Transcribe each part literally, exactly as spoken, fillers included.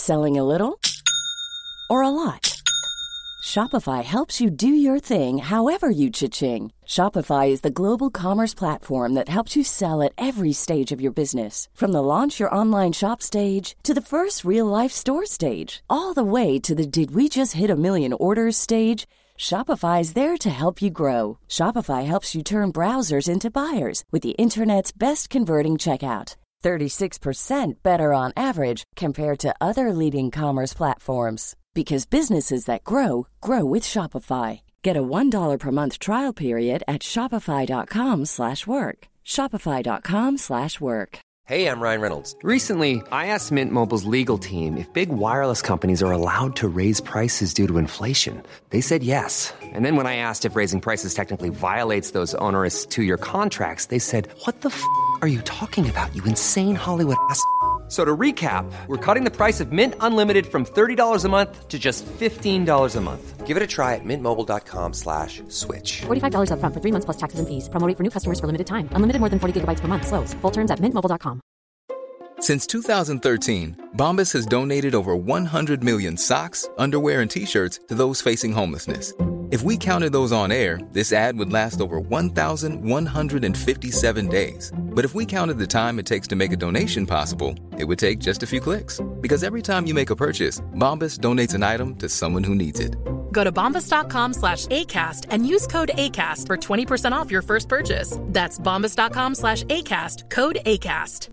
Selling a little or a lot? Shopify helps you do your thing however you cha-ching. Shopify is the global commerce platform that helps you sell at every stage of your business. From the launch your online shop stage to the first real-life store stage, all the way to the did we just hit a million orders stage. Shopify is there to help you grow. Shopify helps you turn browsers into buyers with the internet's best converting checkout. thirty-six percent better on average compared to other leading commerce platforms. Because businesses that grow, grow with Shopify. Get a one dollar per month trial period at shopify.com slash work. Shopify.com slash work. Hey, I'm Ryan Reynolds. Recently, I asked Mint Mobile's legal team if big wireless companies are allowed to raise prices due to inflation. They said yes. And then when I asked if raising prices technically violates those onerous two-year contracts, they said, what the f*** are you talking about, you insane Hollywood ass f- So to recap, we're cutting the price of Mint Unlimited from thirty dollars a month to just fifteen dollars a month. Give it a try at mintmobile.com slash switch. forty-five dollars up front for three months plus taxes and fees. Promo rate for new customers for limited time. Unlimited more than forty gigabytes per month. Slows full terms at mint mobile dot com. Since two thousand thirteen, Bombas has donated over one hundred million socks, underwear, and T-shirts to those facing homelessness. If we counted those on air, this ad would last over one thousand one hundred fifty-seven days. But if we counted the time it takes to make a donation possible, it would take just a few clicks. Because every time you make a purchase, Bombas donates an item to someone who needs it. Go to bombas.com slash ACAST and use code ACAST for twenty percent off your first purchase. That's bombas.com slash ACAST, code ACAST.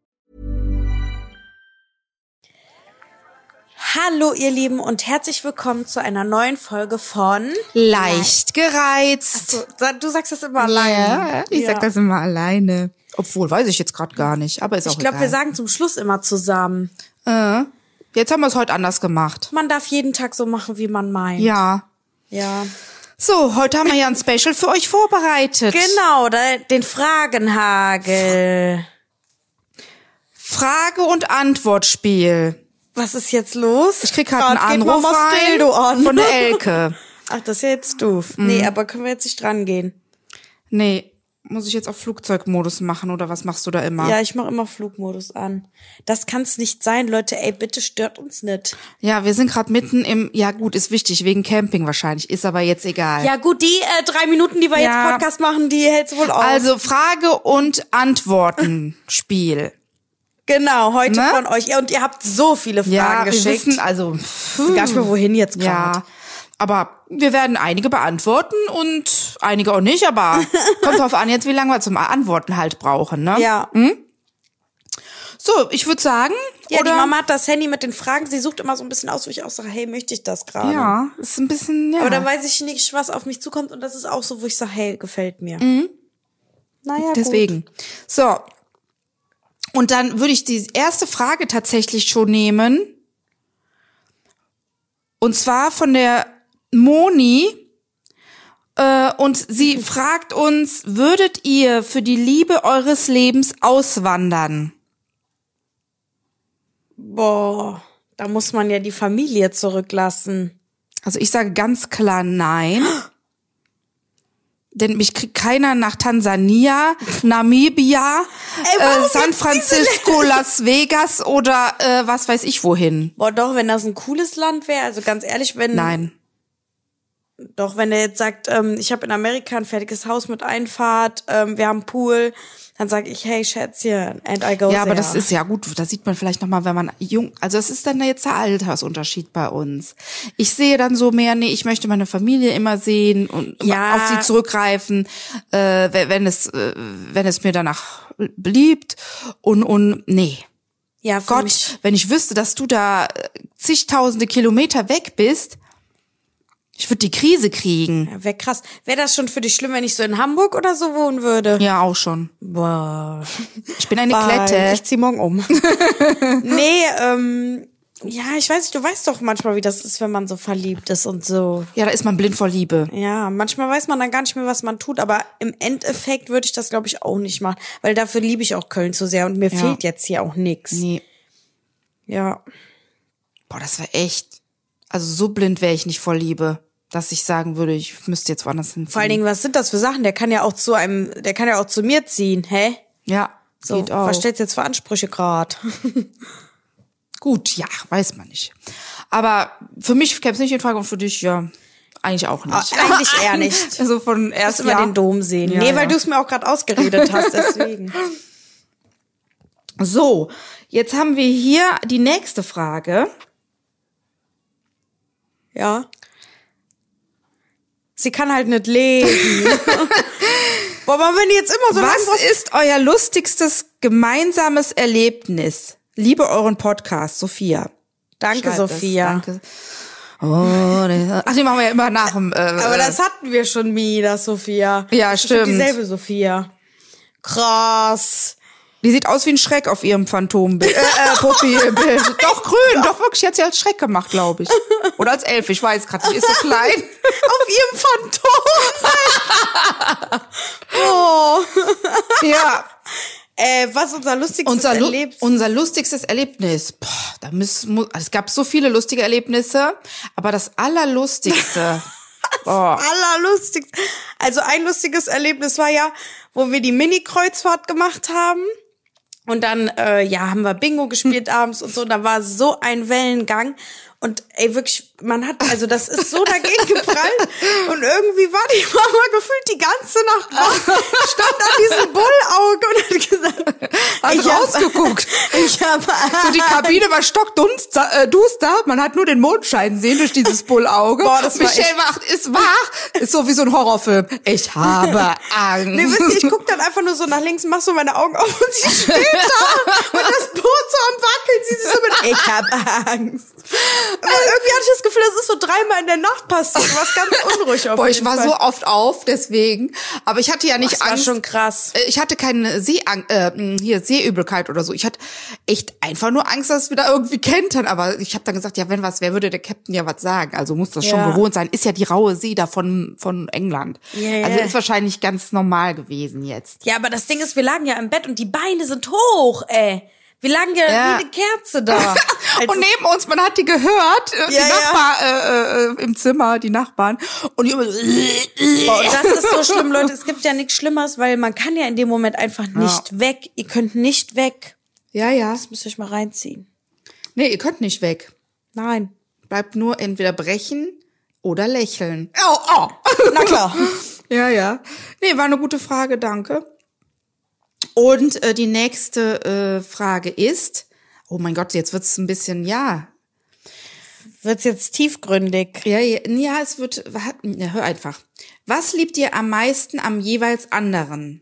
Hallo ihr Lieben und herzlich willkommen zu einer neuen Folge von Leicht gereizt. Achso, du sagst das immer alleine. Ja, ich ja. sag das immer alleine. Obwohl, weiß ich jetzt gerade gar nicht, aber ist auch Ich glaube, egal. wir sagen zum Schluss immer zusammen. Äh, jetzt haben wir es heute anders gemacht. Man darf jeden Tag so machen, wie man meint. Ja. Ja. So, heute haben wir ja ein Special für euch vorbereitet. Genau, den Fragenhagel. Frage- und Antwortspiel. Was ist jetzt los? Ich krieg gerade einen Anruf rein von der Elke. Ach, das ist ja jetzt doof. Mhm. Nee, aber können wir jetzt nicht dran gehen? Nee, muss ich jetzt auf Flugzeugmodus machen oder was machst du da immer? Ja, ich mache immer Flugmodus an. Das kann's nicht sein, Leute. Ey, bitte stört uns nicht. Ja, wir sind gerade mitten im, ja gut, ist wichtig, wegen Camping wahrscheinlich, ist aber jetzt egal. Ja gut, die äh, drei Minuten, die wir ja. jetzt Podcast machen, die hält's wohl aus. Also Frage- und Antwortenspiel. Genau, heute ne? von euch. Und ihr habt so viele Fragen ja, wir geschickt. Wissen, also, ich weiß gar nicht mehr, wohin jetzt gerade. Ja, aber wir werden einige beantworten und einige auch nicht, aber kommt drauf an jetzt, wie lange wir zum Antworten halt brauchen, ne? Ja. Hm? So, ich würde sagen, ja, oder? Die Mama hat das Handy mit den Fragen, sie sucht immer so ein bisschen aus, wo ich auch sage, hey, möchte ich das gerade? Ja, ist ein bisschen, ja. Aber dann weiß ich nicht, was auf mich zukommt und das ist auch so, wo ich sage, hey, gefällt mir. Mhm. Naja, deswegen. Gut. So. Und dann würde ich die erste Frage tatsächlich schon nehmen. Und zwar von der Moni. Äh, und sie fragt uns, würdet ihr für die Liebe eures Lebens auswandern? Boah, da muss man ja die Familie zurücklassen. Also ich sage ganz klar nein. Denn mich kriegt keiner nach Tansania, Namibia, Ey, äh, San Francisco, Las Vegas oder äh, was weiß ich wohin. Boah, doch, wenn das ein cooles Land wäre, also ganz ehrlich, wenn... Nein. Doch, wenn er jetzt sagt, ähm, ich habe in Amerika ein fertiges Haus mit Einfahrt, ähm, wir haben einen Pool, dann sage ich, hey Schätzchen, and I go Ja, aber there. das ist ja gut, da sieht man vielleicht nochmal, wenn man jung, also das ist dann jetzt der Altersunterschied bei uns. Ich sehe dann so mehr, nee, ich möchte meine Familie immer sehen und ja. auf sie zurückgreifen, äh, wenn es äh, wenn es mir danach beliebt und, und nee. Ja, Gott, mich. wenn ich wüsste, dass du da zigtausende Kilometer weg bist, ich würde die Krise kriegen. Ja, wäre krass. Wäre das schon für dich schlimm, wenn ich so in Hamburg oder so wohnen würde? Ja, auch schon. Boah. Ich bin eine Bye. Klette. Ich zieh morgen um. Nee, ähm, ja, ich weiß nicht, du weißt doch manchmal, wie das ist, wenn man so verliebt ist und so. Ja, da ist man blind vor Liebe. Ja, manchmal weiß man dann gar nicht mehr, was man tut, aber im Endeffekt würde ich das, glaube ich, auch nicht machen, weil dafür liebe ich auch Köln zu sehr und mir ja. fehlt jetzt hier auch nix. Nee. Ja. Boah, das war echt, also so blind wäre ich nicht vor Liebe, dass ich sagen würde, ich müsste jetzt woanders hinziehen. Vor allen Dingen, was sind das für Sachen? Der kann ja auch zu einem, der kann ja auch zu mir ziehen, hä? Ja, So, geht auch. was stellst du jetzt für Ansprüche grad? Gut, ja, weiß man nicht. Aber für mich käme es nicht in Frage und für dich, ja, eigentlich auch nicht. Ah, eigentlich eher nicht. Also von Erst erst immer ja. den Dom sehen. Ja, nee, weil ja. du es mir auch gerade ausgeredet hast, deswegen. So, jetzt haben wir hier die nächste Frage. Ja. Sie kann halt nicht lesen. Boah, aber wenn die jetzt immer so Was lang ist euer lustigstes gemeinsames Erlebnis? Liebe euren Podcast, Sophia. Danke, Schreibt es. Sophia. Danke. Oh, das, ach, die machen wir ja immer nach dem. Äh, Aber das hatten wir schon nie, das Sophia. Ja, das ist stimmt. Dieselbe Sophia. Krass. Die sieht aus wie ein Schreck auf ihrem Phantombild. Äh, äh, Profilbild. Doch, grün. Doch, wirklich. Hat sie als Schreck gemacht, glaube ich. Oder als Elf. Ich weiß gerade nicht. Ist so klein. Auf ihrem Phantom. Oh. Ja. Äh, was unser lustigstes Unser, Lu Erlebnis? unser lustigstes Erlebnis. Boah, da müssen, mu es gab so viele lustige Erlebnisse. Aber das Allerlustigste. Boah. Allerlustigste. Also ein lustiges Erlebnis war ja, wo wir die Mini-Kreuzfahrt gemacht haben. Und dann, äh, ja, haben wir Bingo gespielt abends und so. Da war so ein Wellengang. Und ey, wirklich, man hat, also das ist so dagegen geprallt. Und irgendwie war die Mama gefühlt die ganze Nacht wach, stand an diesem Bullauge und hat gesagt, Hat ich hab- rausgeguckt. Ich habe So, die Kabine war stockduster, äh, duster. Man hat nur den Mondschein sehen durch dieses Bullauge. Boah, das war Michelle echt- wacht, ist wach. Ist so wie so ein Horrorfilm. Ich habe Angst. Nee, wisst ihr, ich guck dann einfach nur so nach links, mach so meine Augen auf und sie steht da und das Boot so am Wackeln. Sie ist so mit, ich hab Angst. Aber irgendwie hatte ich das Gefühl, das ist so dreimal in der Nacht passiert. Was ganz unruhig auf Boah, ich jeden war Fall. so oft auf, deswegen. Aber ich hatte ja nicht Das war Angst. schon krass. Äh, Ich hatte keine Seeang äh, hier Seeübelkeit oder so. Ich hatte echt einfach nur Angst, dass wir da irgendwie kentern. Aber ich habe dann gesagt, ja, wenn was wäre, würde der Captain ja was sagen. Also muss das schon Ja. gewohnt sein. Ist ja die raue See da von, von England. Ja, ja. Also ist wahrscheinlich ganz normal gewesen jetzt. Ja, aber das Ding ist, wir lagen ja im Bett und die Beine sind hoch, ey. Wir lagen ja, Ja. wie eine Kerze da. Also, Und neben uns, man hat die gehört, äh, die Ja, ja. Nachbar äh, äh, im Zimmer, die Nachbarn. Und die immer so, boah, und das ist so schlimm, Leute. Es gibt ja nichts Schlimmeres, weil man kann ja in dem Moment einfach nicht weg. Ihr könnt nicht weg. ja, ja. Das müsst ihr euch mal reinziehen. Nee, ihr könnt nicht weg. Nein. Bleibt nur entweder brechen oder lächeln. Oh, oh. Na klar. Ja, ja. Nee, war eine gute Frage, danke. Und äh, die nächste äh, Frage ist, oh mein Gott, jetzt wird's ein bisschen, ja. Wird's jetzt tiefgründig? Ja, ja, ja es wird, ja, hör einfach. Was liebt ihr am meisten am jeweils anderen?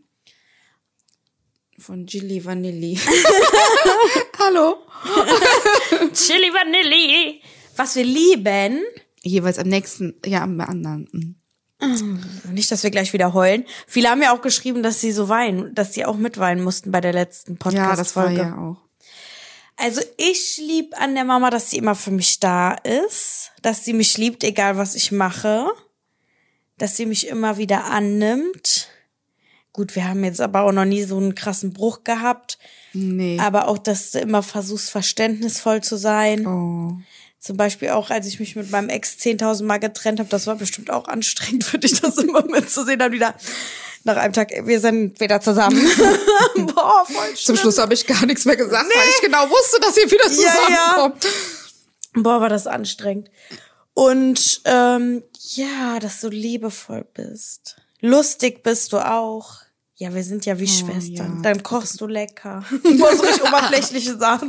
Von Gilly Vanilli. Hallo. Chili Vanilli. Was wir lieben. Jeweils am nächsten, ja, am anderen. Mhm. Nicht, dass wir gleich wieder heulen. Viele haben ja auch geschrieben, dass sie so weinen, dass sie auch mitweinen mussten bei der letzten Ja, das war Podcast-Folge. ja auch. Also ich lieb an der Mama, dass sie immer für mich da ist, dass sie mich liebt, egal was ich mache, dass sie mich immer wieder annimmt. Gut, wir haben jetzt aber auch noch nie so einen krassen Bruch gehabt. Nee. Aber auch, dass du immer versuchst, verständnisvoll zu sein. Oh. Zum Beispiel auch, als ich mich mit meinem Ex zehntausend Mal getrennt habe, das war bestimmt auch anstrengend für dich, das immer mitzusehen. Dann wieder nach einem Tag, wir sind wieder zusammen. Boah, voll schlimm. Zum Schluss habe ich gar nichts mehr gesagt, weil ich genau wusste, dass ihr wieder zusammenkommt. Ja, ja. Boah, war das anstrengend. Und ähm, ja, dass du liebevoll bist. Lustig bist du auch. Ja, wir sind ja wie Schwestern. ja. Dann kochst du lecker. Du hast richtig oberflächliche Sachen.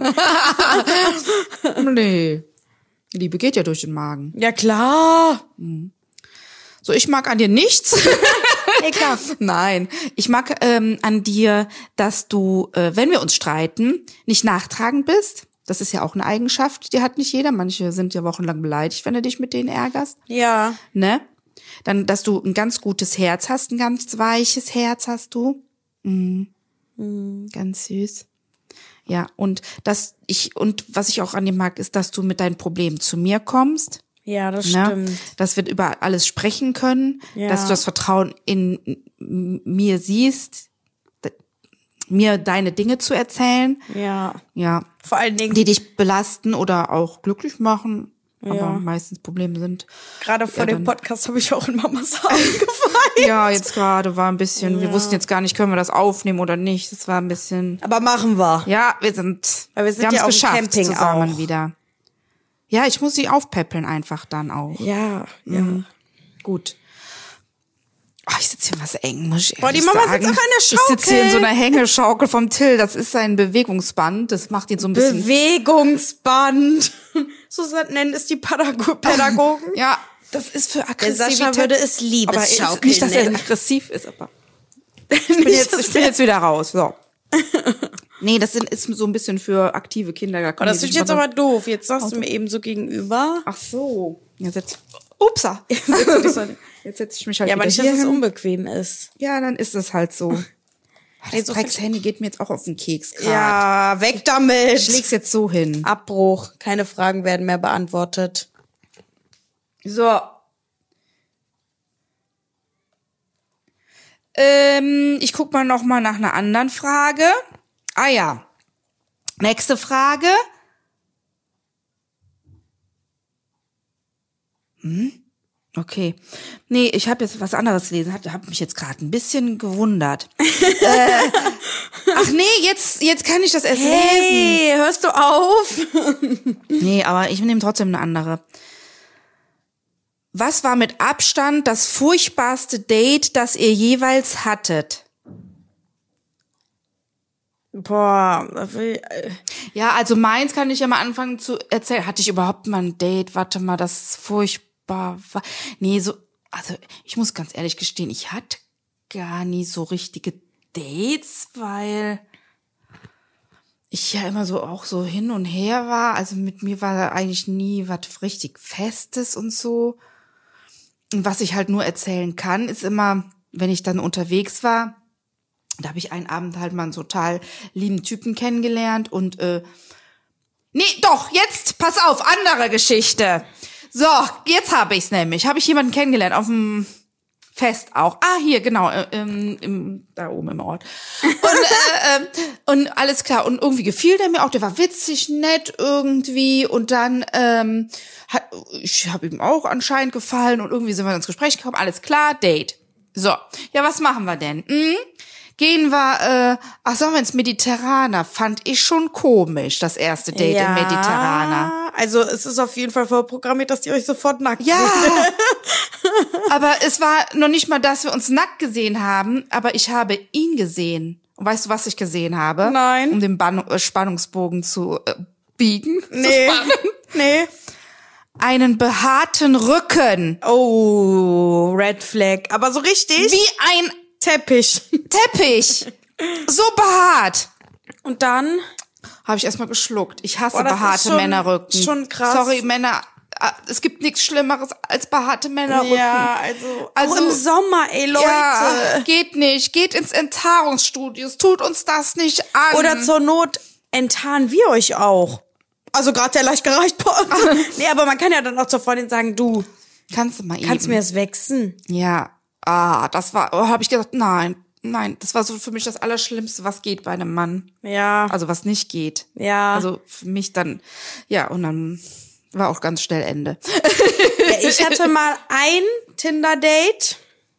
Nee. Liebe geht ja durch den Magen. Ja, klar. So, ich mag an dir nichts. Nee, klar. Nein, ich mag ähm, an dir, dass du, äh, wenn wir uns streiten, nicht nachtragend bist. Das ist ja auch eine Eigenschaft, die hat nicht jeder. Manche sind ja wochenlang beleidigt, wenn du dich mit denen ärgerst. Ja. Ne? Dann, dass du ein ganz gutes Herz hast, ein ganz weiches Herz hast du. Mhm. Mhm. Ganz süß. Ja, und dass ich, und was ich auch an dir mag, ist, dass du mit deinen Problemen zu mir kommst. Ja, das Ne? stimmt. Dass wir über alles sprechen können, Ja. dass du das Vertrauen in m- mir siehst, d- mir deine Dinge zu erzählen. Ja. Ja. Vor allen Dingen. Die dich belasten oder auch glücklich machen. Aber Ja. meistens Probleme sind. Gerade vor Ja, dem dann- Podcast habe ich auch in Mamas Haaren gefallen. Ja, jetzt gerade war ein bisschen, wir wussten jetzt gar nicht, können wir das aufnehmen oder nicht. Das war ein bisschen, Aber machen wir. ja, wir sind, Weil wir sind haben ja es auf dem geschafft Camping zusammen auch. wieder. Ja, ich muss sie aufpäppeln einfach dann auch. Ja, ja. Mhm. Gut. Oh, ich sitze hier was eng, muss ich Boah, die ehrlich Mama sagen. sitzt auf einer Ich sitze hier in so Schaukel. einer Hängeschaukel vom Till. Das ist sein Bewegungsband. Das macht ihn so ein bisschen... Bewegungsband. So nennen es die Pädago- Pädagogen. ja, das ist für Der Aggressivität. Sascha würde es aber er ist, Liebesschaukel nicht, dass er nennen. aggressiv ist, aber... Ich bin, jetzt, ich bin jetzt wieder raus. So. Nee, das sind, ist so ein bisschen für aktive Kinder. Da Oh, können das die ist sich jetzt mal- aber doof. Jetzt sagst du mir eben so gegenüber. Ach so. Jetzt setz... Upsa. Jetzt setze ich mich halt Ja, aber wieder nicht, dass hier es hin. unbequem ist. Ja, dann ist es halt so. Das Ey, so Drecks-Handy geht mir jetzt auch auf den Keks gerade. Ja, weg damit. Ich leg's jetzt so hin. Abbruch. Keine Fragen werden mehr beantwortet. So. Ähm, ich guck mal noch mal nach einer anderen Frage. Ah ja. Nächste Frage. Hm? Okay. Nee, ich habe jetzt was anderes gelesen. Hab, hab mich jetzt gerade ein bisschen gewundert. äh, ach nee, jetzt, jetzt kann ich das erst lesen. Hey, hörst du auf? Nee, aber ich nehme trotzdem eine andere. Was war mit Abstand das furchtbarste Date, das ihr jeweils hattet? Boah, äh, Ja, also meins kann ich ja mal anfangen zu erzählen. Hatte ich überhaupt mal ein Date? Warte mal, das furchtbar war. Nee, so, also ich muss ganz ehrlich gestehen, ich hatte gar nie so richtige Dates, weil ich ja immer so auch so hin und her war. Also mit mir war eigentlich nie was richtig Festes und so. Und was ich halt nur erzählen kann, ist immer, wenn ich dann unterwegs war, da habe ich einen Abend halt mal einen total lieben Typen kennengelernt und äh, nee, doch, jetzt, pass auf, andere Geschichte. So, jetzt habe ich's nämlich. Habe ich jemanden kennengelernt auf dem Fest auch. Ah, hier, genau, äh, im, im, da oben im Ort. Und, äh, äh, und alles klar. Und irgendwie gefiel der mir auch. Der war witzig, nett irgendwie. Und dann, ähm, hat, ich habe ihm auch anscheinend gefallen. Und irgendwie sind wir ins Gespräch gekommen. Alles klar, Date. So, ja, was machen wir denn? Hm? Gehen wir, äh, ach, sollen wir ins Mediterraner? Fand ich schon komisch, das erste Date im Mediterraner. Also es ist auf jeden Fall vorprogrammiert, dass die euch sofort nackt Ja, seht. aber es war noch nicht mal, dass wir uns nackt gesehen haben, aber ich habe ihn gesehen. Und weißt du, was ich gesehen habe? Nein. Um den Ban- äh, Spannungsbogen zu äh, biegen. Zu Nee. spannen. Nee. Einen behaarten Rücken. Oh, Red Flag. Aber so richtig? Wie ein Teppich. Teppich. So behaart. Und dann? Habe ich erstmal geschluckt. Ich hasse Boah, das ist behaarte schon- Männerrücken. schon krass. Sorry, Männer. äh, Es gibt nichts Schlimmeres als behaarte Männerrücken. Ja, also, Also- auch im Sommer, ey, Leute. Ja, geht nicht. Geht ins Enthaarungsstudio. Tut uns das nicht an. Oder zur Not enttarnen wir euch auch. Also gerade der leicht gereicht. Nee, aber man kann ja dann auch zur Freundin sagen, du, kannst du mal eben. kannst du mir das wechseln? Ja. Ah, das war, oh, habe ich gesagt, nein, nein. Das war so für mich das Allerschlimmste, was geht bei einem Mann. Ja. Also was nicht geht. Ja. Also für mich dann, ja, und dann war auch ganz schnell Ende. Ja, ich hatte mal ein Tinder-Date.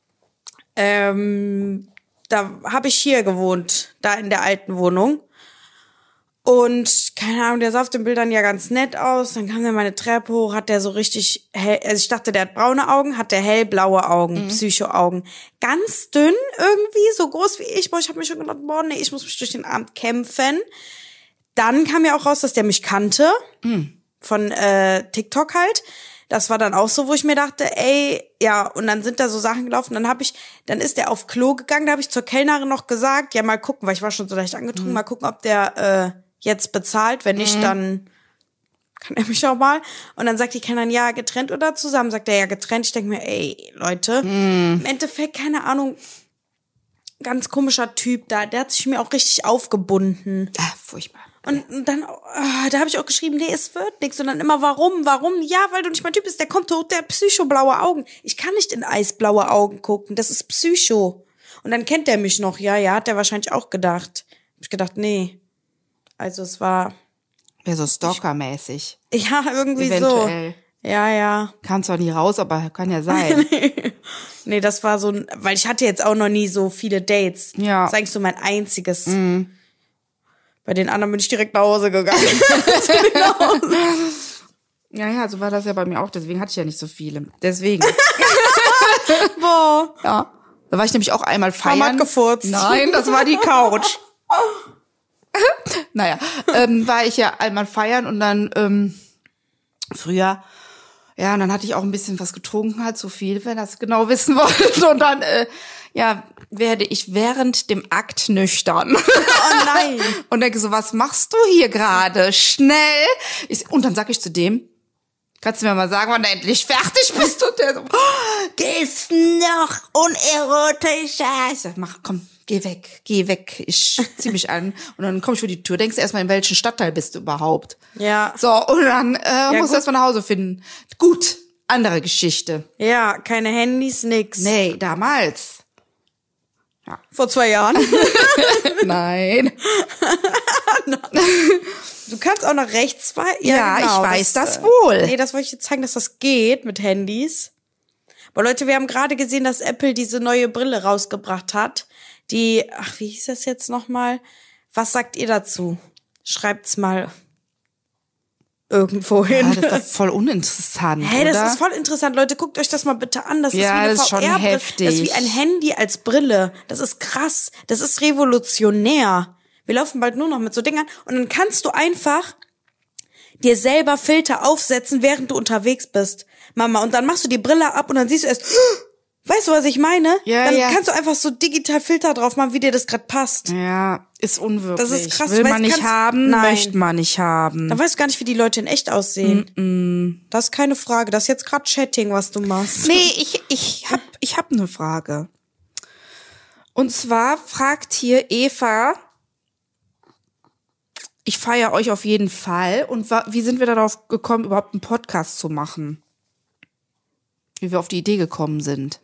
Ähm, da habe ich hier gewohnt, da in der alten Wohnung. Und keine Ahnung, der sah auf den Bildern ja ganz nett aus. Dann kam der meine Treppe hoch, hat der so richtig hell, also ich dachte, der hat braune Augen, hat der hellblaue Augen, mhm. Psycho-Augen. Ganz dünn irgendwie, so groß wie ich. Boah, ich habe mir schon gedacht, boah, nee, ich muss mich durch den Abend kämpfen. Dann kam ja auch raus, dass der mich kannte. Mhm. Von äh, TikTok halt. Das war dann auch so, wo ich mir dachte, ey, ja, und dann sind da so Sachen gelaufen, dann habe ich, dann ist der auf Klo gegangen, da habe ich zur Kellnerin noch gesagt, ja, mal gucken, weil ich war schon so leicht angetrunken, mhm. mal gucken, ob der äh, jetzt bezahlt, wenn nicht, mhm. dann kann er mich auch mal. Und dann sagt die Kellnerin, ja, getrennt oder zusammen? Sagt er, ja, getrennt. Ich denke mir, ey, Leute, mhm. im Endeffekt, keine Ahnung, ganz komischer Typ da, der hat sich mir auch richtig aufgebunden. Ah, furchtbar. Und dann, oh, da habe ich auch geschrieben, nee, es wird nichts. Und dann immer, warum, warum? Ja, weil du nicht mein Typ bist, der kommt hoch, der hat psycho-blaue Augen. Ich kann nicht in eisblaue Augen gucken, das ist Psycho. Und dann kennt der mich noch, ja, ja, hat der wahrscheinlich auch gedacht. Hab ich gedacht, nee. Also es war... Wäre so stalkermäßig. Ja, irgendwie Eventuell. so. Ja, ja. Kam zwar nie raus, aber kann ja sein. Nee, das war so ein, weil ich hatte jetzt auch noch nie so viele Dates. Ja. Das ist eigentlich so mein einziges. Mhm. Bei den anderen bin ich direkt nach Hause gegangen. Ja, ja, so war das ja bei mir auch. Deswegen hatte ich ja nicht so viele. Deswegen. Boah. Ja. Da war ich nämlich auch einmal feiern. Mama hat gefurzt. Nein, das war die Couch. Naja, ähm, war ich ja einmal feiern und dann ähm, früher, ja, und dann hatte ich auch ein bisschen was getrunken, halt so viel, wenn das genau wissen wollt. Und dann, äh, ja, werde ich während dem Akt nüchtern. Oh nein. Und denke so, was machst du hier gerade? Schnell. Ich, und dann sag ich zu dem, kannst du mir mal sagen, wann du endlich fertig bist? Und der so, oh, gehst noch unerotischer. Ich sag, mach, komm, geh weg, geh weg. Ich zieh mich an. Und dann komm ich vor die Tür. Denkst du erstmal, in welchem Stadtteil bist du überhaupt? Ja. So, und dann äh, ja, musst du erstmal nach Hause finden. Gut, andere Geschichte. Ja, keine Handys, nix. Nee, damals. Ja. Vor zwei Jahren. Nein. Du kannst auch nach rechts swipen. Ja, Ja, genau, ich weiß das, äh, wohl. Nee, das wollte ich dir zeigen, dass das geht mit Handys. Aber Leute, wir haben gerade gesehen, dass Apple diese neue Brille rausgebracht hat. Die, ach, wie hieß das jetzt nochmal? Was sagt ihr dazu? Schreibt's mal irgendwo hin. Ja, das ist voll uninteressant, Hey, das oder? ist voll interessant. Leute, guckt euch das mal bitte an. Das Ja, ist wie eine das ist schon V R-Brille. heftig. Das ist wie ein Handy als Brille. Das ist krass. Das ist revolutionär. Wir laufen bald nur noch mit so Dingern. Und dann kannst du einfach dir selber Filter aufsetzen, während du unterwegs bist. Mama, und dann machst du die Brille ab und dann siehst du erst, weißt du, was ich meine? Ja, dann ja. kannst du einfach so digital Filter drauf machen, wie dir das gerade passt. Ja, ist unwirklich. Das ist krass. Will Du man weißt, nicht kannst- haben, Nein. möchte man nicht haben. Dann weißt du gar nicht, wie die Leute in echt aussehen. Mm-mm. Das ist keine Frage. Das ist jetzt gerade Chatting, was du machst. Nee, ich, ich hab, ich hab eine Frage. Und zwar fragt hier Eva, ich feiere euch auf jeden Fall. Und wa- wie sind wir darauf gekommen, überhaupt einen Podcast zu machen? Wie wir auf die Idee gekommen sind.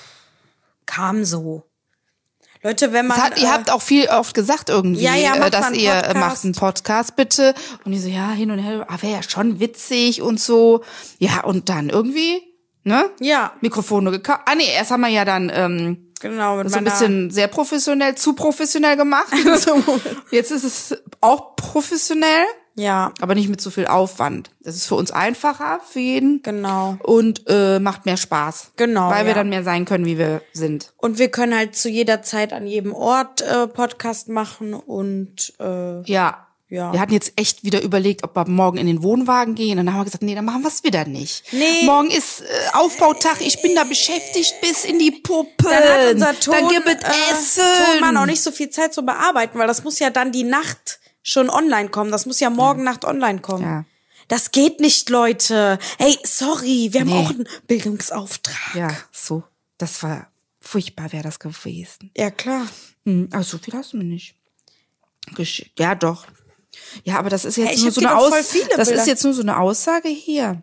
Kam so. Leute, wenn man... Das hat, ihr äh, habt auch viel oft gesagt irgendwie, Ja, ja, äh, macht dass mal einen ihr äh, Podcast. macht einen Podcast bitte. Und die so, ja, hin und her, ah, wäre ja schon witzig und so. Ja, und dann irgendwie, ne? Ja, Mikrofone gekauft. Ah nee, erst haben wir ja dann ähm, genau. Mit so ein meiner- bisschen sehr professionell, zu professionell gemacht. Jetzt ist es auch professionell, Ja, aber nicht mit so viel Aufwand. Das ist für uns einfacher, für jeden. genau. Und äh, macht mehr Spaß. Genau, Weil wir ja. dann mehr sein können, wie wir sind. Und wir können halt zu jeder Zeit an jedem Ort äh, Podcast machen und äh, Ja. Ja. Wir hatten jetzt echt wieder überlegt, ob wir morgen in den Wohnwagen gehen. Und dann haben wir gesagt, nee, dann machen wir es wieder nicht. Nee. Morgen ist äh, Aufbautag, ich bin da beschäftigt bis in die Puppe. dann hat unser Ton, Dann gibt es äh, Essen. Tonmann auch nicht so viel Zeit zu bearbeiten, weil das muss ja dann die Nacht schon online kommen. Das muss ja morgen Nacht online kommen. Ja. Das geht nicht, Leute. Hey, sorry, wir haben Nee. auch einen Bildungsauftrag. Ja, so. Das war furchtbar, wäre das gewesen. Ja, klar. Hm, also so viel hast du mir nicht geschickt. Ja, doch. Ja, aber das ist jetzt Ja, ich nur hab so dir eine doch Aus voll viele Das Bilder. ist jetzt nur so eine Aussage hier.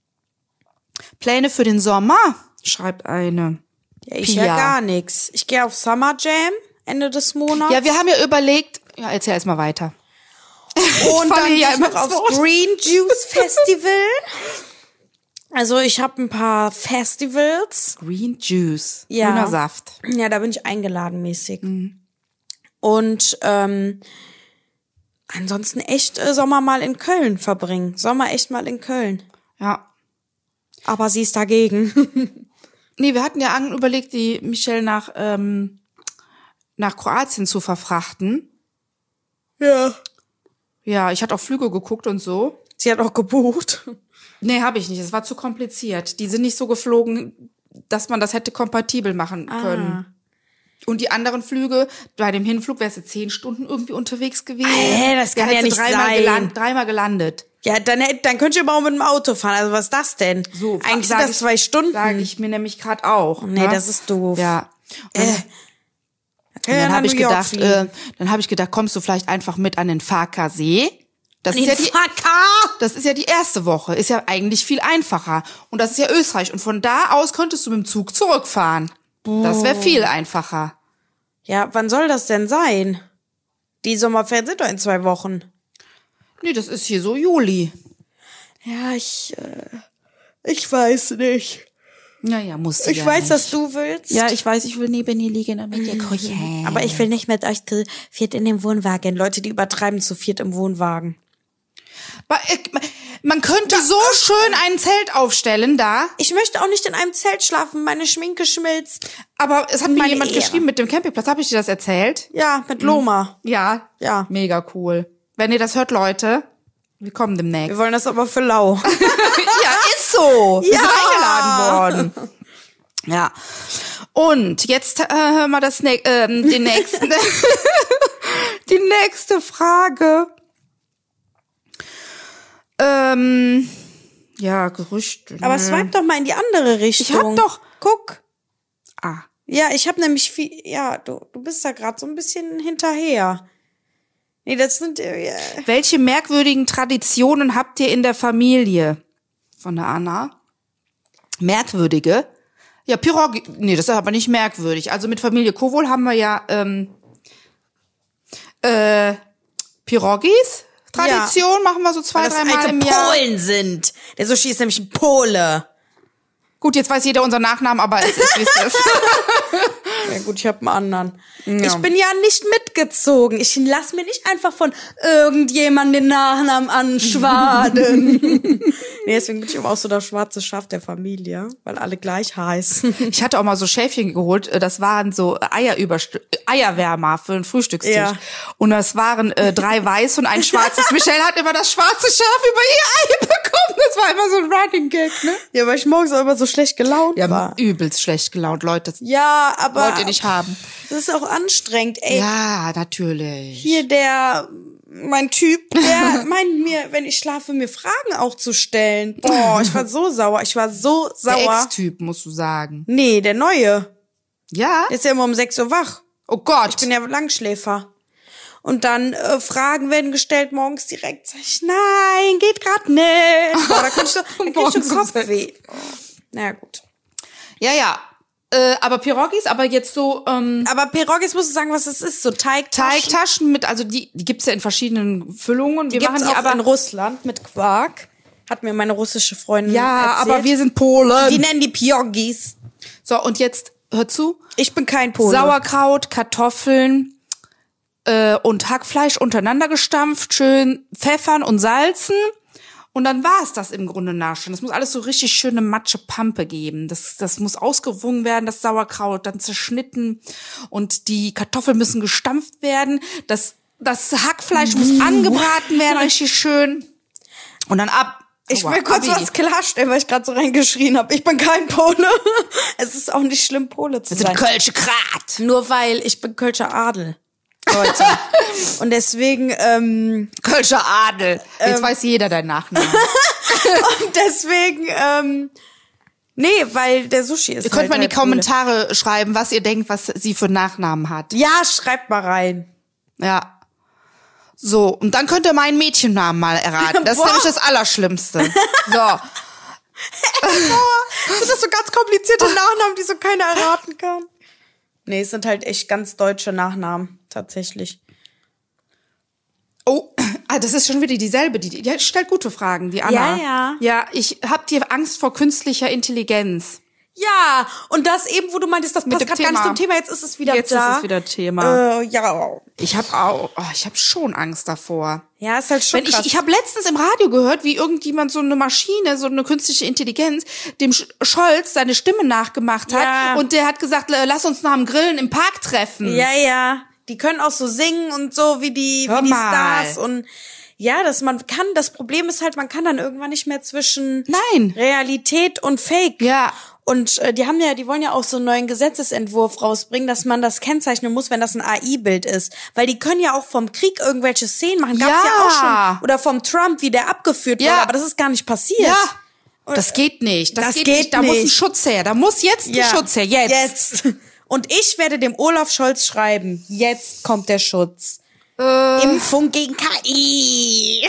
Pläne für den Sommer, schreibt eine. Ja, ich Pia. ja gar nichts. Ich gehe auf Summer Jam Ende des Monats. Ja, wir haben ja überlegt, ja, erzähl erst mal weiter. Und falle dann ja gehe ich immer noch ins aufs Wort. Green Juice Festival. Also ich habe ein paar Festivals. Green Juice, Ja. grüner Saft. Ja, da bin ich eingeladen mäßig. Mhm. Und ähm, ansonsten echt äh, Sommer mal in Köln verbringen. Sommer echt mal in Köln. Ja. Aber sie ist dagegen. Nee, wir hatten ja an- überlegt, die Michelle nach, ähm, nach Kroatien zu verfrachten. Ja. Ja, ich hatte auch Flüge geguckt und so. Sie hat auch gebucht. Nee, habe ich nicht. Es war zu kompliziert. Die sind nicht so geflogen, dass man das hätte kompatibel machen können. Und die anderen Flüge, bei dem Hinflug wärst du zehn Stunden irgendwie unterwegs gewesen. Hä, das kann Da ja hättest du nicht dreimal sein. Geland, dreimal gelandet. Ja, dann, hätt- dann könnt ihr aber auch mit dem Auto fahren. Also was ist das denn? So, Eigentlich sag sind das ich- zwei Stunden. Sage ich mir nämlich gerade auch. Nee, ne? das ist doof. Ja. Und Äh, dann, Können und wir dann nach habe ich New York gedacht, fliegen. äh, dann habe ich gedacht, kommst du vielleicht einfach mit an den Farkasee? Das ist Den ja die Fakar! Das ist ja die erste Woche, ist ja eigentlich viel einfacher. Und das ist ja Österreich. Und von da aus könntest du mit dem Zug zurückfahren. Das wäre viel einfacher. Ja, wann soll das denn sein? Die Sommerferien sind doch in zwei Wochen. Nee, das ist hier so Juli. Ja, ich, äh, Ich weiß nicht. Naja, muss Ich ja weiß, nicht. dass du willst. Ja, ich weiß, ich will neben dir liegen und mit dir kuscheln. Aber ich will nicht mit euch zu viert in dem Wohnwagen. Leute, die übertreiben zu viert im Wohnwagen. Man könnte so schön ein Zelt aufstellen da. Ich möchte auch nicht in einem Zelt schlafen. Meine Schminke schmilzt. Aber es hat mir Meine jemand Ehre. geschrieben mit dem Campingplatz. Habe ich dir das erzählt? Ja, mit Loma. Ja. Ja. Mega cool. Wenn ihr das hört, Leute, wir kommen demnächst. Wir wollen das aber für lau. Ja, ist so. Wir Ja. sind eingeladen worden. Ja. Und jetzt äh, hören wir das ne ähm, den nächsten. Die nächste Frage. Ähm, ja, Gerüchte. Aber ne? swipe doch mal in die andere Richtung. Ich hab doch- Guck. Ah. Ja, ich habe nämlich viel. Ja, du, du bist da gerade so ein bisschen hinterher. Nee, das sind. Äh, Welche merkwürdigen Traditionen habt ihr in der Familie? Von der Anna. Merkwürdige? Ja, Pirogi. Nee, das ist aber nicht merkwürdig. Also mit Familie Kowol haben wir ja ähm, äh, Pirogis. Tradition machen wir so zwei, weil das dreimal alte im Jahr. Polen sind. Der Sushi ist nämlich ein Pole. Gut, jetzt weiß jeder unseren Nachnamen, aber es ist, wie es ist. Ja gut, ich habe einen anderen. Ich bin ja nicht mitgezogen. Ich lass mir nicht einfach von irgendjemandem den Nachnamen anschwaden. Nee, deswegen bin ich immer auch so das schwarze Schaf der Familie, weil alle gleich heißen. Ich hatte auch mal so Schäfchen geholt, das waren so Eierüberst- Eierwärmer für den Frühstückstisch. Ja. Und das waren äh, drei weiß und ein schwarzes. Michelle hat immer das schwarze Schaf über ihr Ei bekommen. Das war immer so ein Running Gag, ne? Ja, weil ich morgens auch immer so schlecht gelaunt Ja, war. übelst schlecht gelaunt, Leute. Das Ja, aber wollt ihr nicht haben. das ist auch anstrengend. Ey, Ja, natürlich. hier der, mein Typ, der meint mir, wenn ich schlafe, mir Fragen auch zu stellen. Boah, ich war so sauer. Ich war so Der sauer. Ex-Typ, musst du sagen. Nee, der Neue. Ja? Der ist ja immer um sechs Uhr wach. Oh Gott. Ich bin ja Langschläfer. Und dann äh, Fragen werden gestellt morgens direkt. Sag ich, nein, geht grad nicht. Boah, da kann ich so, da krieg ich Morgens schon um Kopfweh. Oh. Na gut. ja, ja. Äh, aber Pirogis, aber jetzt so ähm, Aber Pierogis, musst du sagen, was es ist. So Teigtaschen. Teigtaschen mit, also die, die gibt's ja in verschiedenen Füllungen. Wir Die gibt's machen die auch aber in Russland mit Quark. Hat mir meine russische Freundin ja, erzählt. aber wir sind Polen. Die nennen die Pierogis. So, und jetzt, hör zu. Ich bin kein Pole. Sauerkraut, Kartoffeln äh, und Hackfleisch untereinander gestampft, schön pfeffern und salzen. Und dann war es das im Grunde nach schon. Das muss alles so richtig schöne Matsche-Pampe geben. Das, das muss ausgewogen werden, das Sauerkraut, dann zerschnitten. Und die Kartoffeln müssen gestampft werden. Das, das Hackfleisch muss angebraten werden, richtig schön. Und dann ab. Ich Aua, will kurz Abi. was klarstellen, weil ich gerade so reingeschrien habe. Ich bin kein Pole. Es ist auch nicht schlimm, Pole zu Das sind sein. Kölsche Grat. Nur weil ich bin Kölscher Adel, Leute. Und deswegen, ähm, Kölscher Adel. Jetzt weiß jeder deinen Nachnamen. und deswegen, ähm, nee, weil der Sushi ist Ihr könnt halt mal in die halt Pole. Kommentare schreiben, was ihr denkt, was sie für Nachnamen hat. Ja, schreibt mal rein. Ja. So, und dann könnt ihr meinen Mädchennamen mal erraten. Das ist Boah. nämlich das Allerschlimmste. So. Sind das so ganz komplizierte Nachnamen, die so keiner erraten kann? Nee, es sind halt echt ganz deutsche Nachnamen, tatsächlich. Oh, ah, das ist schon wieder dieselbe. Die, die stellt gute Fragen, die Anna. Ja, ja. Ja, ich hab dir Angst vor künstlicher Intelligenz. Ja, und das eben, wo du meintest, das Mit passt dem gerade gar nicht Thema. zum Thema, jetzt ist es wieder Jetzt da. ist es wieder Thema. Äh, ja. Ich hab auch, oh, ich hab schon Angst davor. Ja, ist halt schon Wenn ich, krass. ich habe letztens im Radio gehört, wie irgendjemand so eine Maschine, so eine künstliche Intelligenz, dem Sch- Scholz seine Stimme nachgemacht hat. Ja. Und der hat gesagt, lass uns nach dem Grillen im Park treffen. Ja, ja. Die können auch so singen und so wie die, Hör wie die mal. Stars und ja, dass man kann, das Problem ist halt, man kann dann irgendwann nicht mehr zwischen Nein. Realität und Fake. Ja. Und äh, die haben ja, die wollen ja auch so einen neuen Gesetzesentwurf rausbringen, dass man das kennzeichnen muss, wenn das ein A I-Bild ist. Weil die können ja auch vom Krieg irgendwelche Szenen machen. Gab's ja, Ja. auch schon. Oder vom Trump, wie der abgeführt Ja. wurde. Aber das ist gar nicht passiert. Ja. Das geht nicht. Das, Das geht, geht nicht. Da muss ein nicht. Schutz her. Da muss jetzt Ja. ein Schutz her. Jetzt. Jetzt. Und ich werde dem Olaf Scholz schreiben, jetzt kommt der Schutz. Äh. Impfung gegen K I.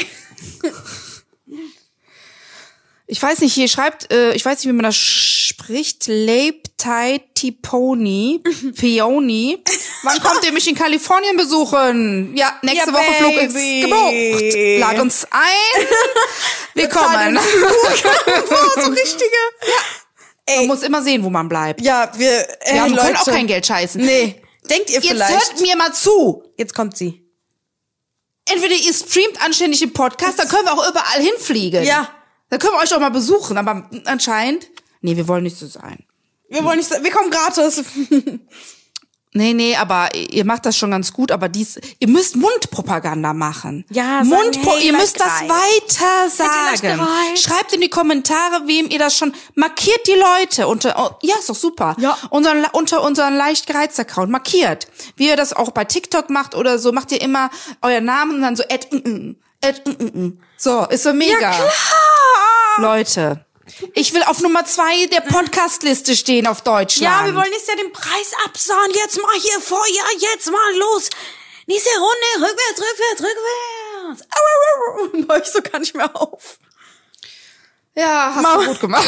Ich weiß nicht, hier schreibt, äh, ich weiß nicht, wie man das spricht, Leipzig-Tiponi, Peony. Wann kommt ihr mich in Kalifornien besuchen? Ja, nächste Ja, Woche Flug ist Baby. gebucht. Lad uns ein. Wir kommen. Boah, so richtige. Ja. Man muss immer sehen, wo man bleibt. Ja, wir, äh, Ja, wir Leute. können auch kein Geld scheißen. Nee. Denkt ihr Jetzt vielleicht? hört mir mal zu. Jetzt kommt sie. Entweder ihr streamt anständig den Podcast, dann können wir auch überall hinfliegen. Ja. Dann können wir euch auch mal besuchen, aber anscheinend, nee, wir wollen nicht so sein. Wir wollen nicht, wir kommen gratis. Nee, nee, aber ihr macht das schon ganz gut, aber dies, ihr müsst Mundpropaganda machen. Ja, sagen, Mundpro hey, ihr leicht müsst das gereicht. weiter leicht sagen. gereicht. Schreibt in die Kommentare, wem ihr das schon, markiert die Leute unter, oh, ja, ist doch super. Ja. Unseren, unter unseren leicht gereizt Account, markiert. Wie ihr das auch bei TikTok macht oder so, macht ihr immer euren Namen und dann so, at, mm, mm, at, mm, mm. So, ist so mega. Ja, klar. Leute. Ich will auf Nummer zwei der Podcast-Liste stehen auf Deutschland. Ja, wir wollen jetzt ja den Preis absahen. Jetzt mal hier vor, ja, jetzt mal los. Nächste Runde, rückwärts, rückwärts, rückwärts. Au, au, au. Mach ich so gar nicht mehr auf. Ja, hast Mama. du gut gemacht.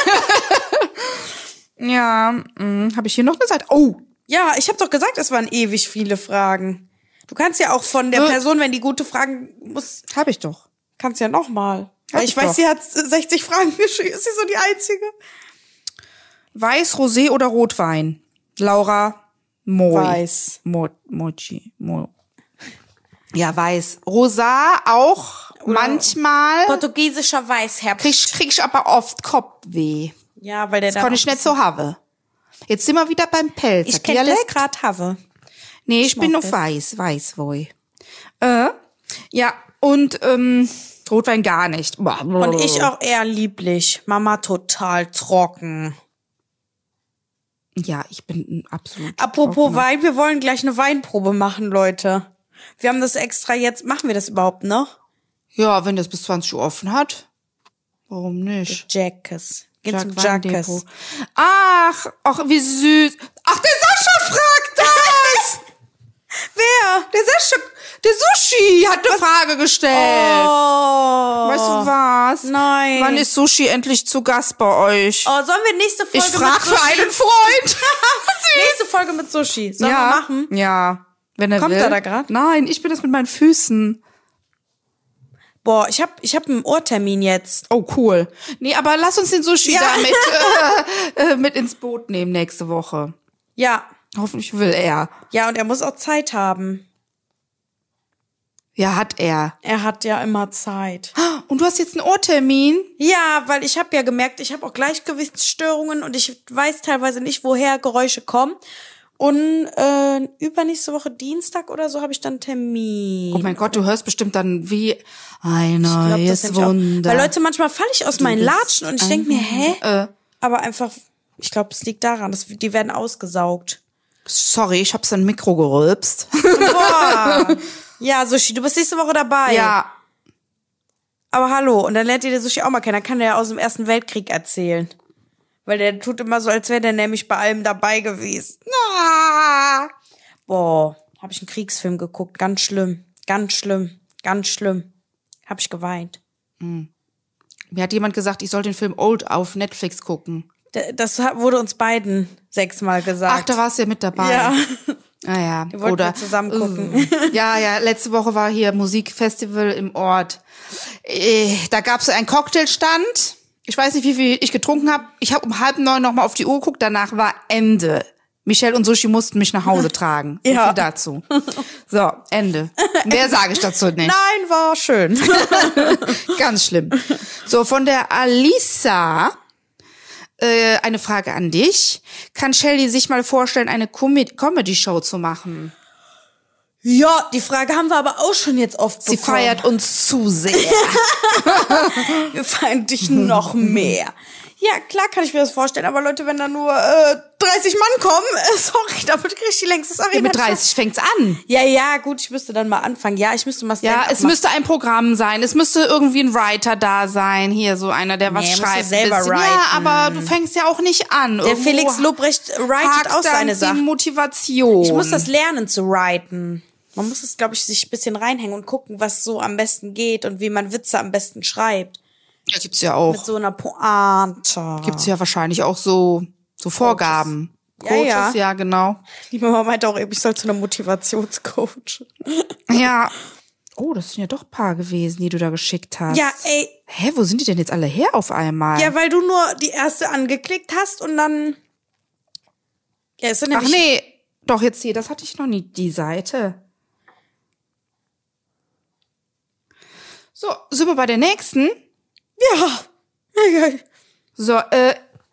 Ja, habe ich hier noch eine Seite? Oh, Ja, ich habe doch gesagt, es waren ewig viele Fragen. Du kannst ja auch von der Äh. Person, wenn die gute Fragen muss, habe ich doch. kannst ja noch mal. Hab Weil ich ich weiß, doch. sie hat sechzig Fragen geschrieben. Ist sie so die Einzige? Weiß, Rosé oder Rotwein? Laura Moi. Weiß. Mo, Mochi. Mo. Ja, weiß. Rosa auch manchmal. Portugiesischer Weißherbst. Krieg, krieg ich aber oft Kopfweh. Ja, weil der Das dann kann ich auch- nicht so haben. Jetzt sind wir wieder beim Pelzer. Ich kenne das Dialekt? grad habe. Nee, ich bin mag auf das. weiß. Weiß, woi. Äh, ja, und ähm, Rotwein gar nicht. Und ich auch eher lieblich. Mama total trocken. Ja, ich bin absolut. Apropos trockener. Wein, wir wollen gleich eine Weinprobe machen, Leute. Wir haben das extra jetzt. Machen wir das überhaupt noch? Ja, wenn das bis zwanzig Uhr offen hat. Warum nicht? Jackes. Geh Jack zum Weindepot. Jackes. Ach, ach, wie süß. Ach, der Sascha fragt das! Wer? Der Sascha, der Sushi hat eine Frage gestellt. Oh. Weißt du was? Nein. Wann ist Sushi endlich zu Gast bei euch? Oh, sollen wir nächste Folge ich frag mit für Sushi? einen Freund. Nächste Folge mit Sushi. Sollen ja, wir machen? Ja. Wenn er Kommt will. er da grad? Nein, ich bin das mit meinen Füßen. Boah, ich hab, ich hab einen Ohrtermin jetzt. Oh, cool. Nee, aber lass uns den Sushi Ja. da mit, äh, äh, mit ins Boot nehmen nächste Woche. Ja. Hoffentlich will er. Ja, und er muss auch Zeit haben. Ja, hat er. Er hat ja immer Zeit. Und du hast jetzt einen Ohrtermin? Ja, weil ich habe ja gemerkt, ich habe auch Gleichgewichtsstörungen und ich weiß teilweise nicht, woher Geräusche kommen. Und äh, übernächste Woche Dienstag oder so habe ich dann einen Termin. Oh mein Gott, du hörst bestimmt dann wie ein Ich glaub, das neues hätte ich auch. Wunder. Weil Leute, manchmal falle ich aus meinen bist Latschen und ich denk mir, hä? Äh, Aber einfach, ich glaube, es liegt daran, dass die werden ausgesaugt. sorry, ich hab's in Mikro gerülpst. Boah. Ja, Sushi, du bist nächste Woche dabei. Ja. Aber hallo, und dann lernt ihr den Sushi auch mal kennen. Dann kann der ja aus dem Ersten Weltkrieg erzählen. Weil der tut immer so, als wäre der nämlich bei allem dabei gewesen. Ah. Boah, habe ich einen Kriegsfilm geguckt. Ganz schlimm, ganz schlimm, ganz schlimm. Hab ich geweint. Mir hat jemand gesagt, ich soll den Film Old auf Netflix gucken. D- Das hat- wurde uns beiden sechsmal gesagt. Ach, da warst du ja mit dabei. Ja. Ah ja. wollten Oder wir zusammen gucken. Uh, ja, ja, letzte Woche war hier Musikfestival im Ort. Äh, Da gab's einen Cocktailstand. Ich weiß nicht, wie viel ich getrunken habe. Ich habe um halb neun nochmal auf die Uhr geguckt. Danach war Ende. Michelle und Sushi mussten mich nach Hause tragen. So Ja. viel dazu. So, Ende. Mehr sage ich dazu nicht. Nein, war schön. Ganz schlimm. So, von der Alisa äh, eine Frage an dich. Kann Shelly sich mal vorstellen, eine Com- Comedy-Show zu machen? Ja, die Frage haben wir aber auch schon jetzt oft Sie bekommen. feiert uns zu sehr. Wir feiern dich noch mehr. Ja, klar kann ich mir das vorstellen, aber Leute, wenn da nur äh, dreißig Mann kommen, äh, sorry, damit krieg ich die längstes Arena. Ja, mit dreißig fängt's an. Ja, ja, gut, ich müsste dann mal anfangen. Ja, ich müsste mal Ja, Stand-up es machen. müsste ein Programm sein. Es müsste irgendwie ein Writer da sein. Hier, so einer, der was Nee, musst du schreibt. selber bisschen. Ja, writen. aber du fängst ja auch nicht an. Der Felix Lobrecht writet auch seine die Sachen. Motivation. Ich muss das lernen zu writen. Man muss es, glaube ich, sich ein bisschen reinhängen und gucken, was so am besten geht und wie man Witze am besten schreibt. Ja, gibt's ja auch. Mit so einer Pointe. Gibt's ja wahrscheinlich auch so, so Vorgaben. Ja, Coaches, ja. ja, genau. Die Mama meinte auch eben, ich soll zu einer Motivationscoach. Ja. Oh, das sind ja doch ein paar gewesen, die du da geschickt hast. Ja, ey. Hä, wo sind die denn jetzt alle her auf einmal? Ja, weil du nur die erste angeklickt hast und dann... Ja, ist ja Ach nämlich... nee, doch jetzt hier, das hatte ich noch nie, die Seite. So, sind wir bei der nächsten? Ja. ja. So, äh,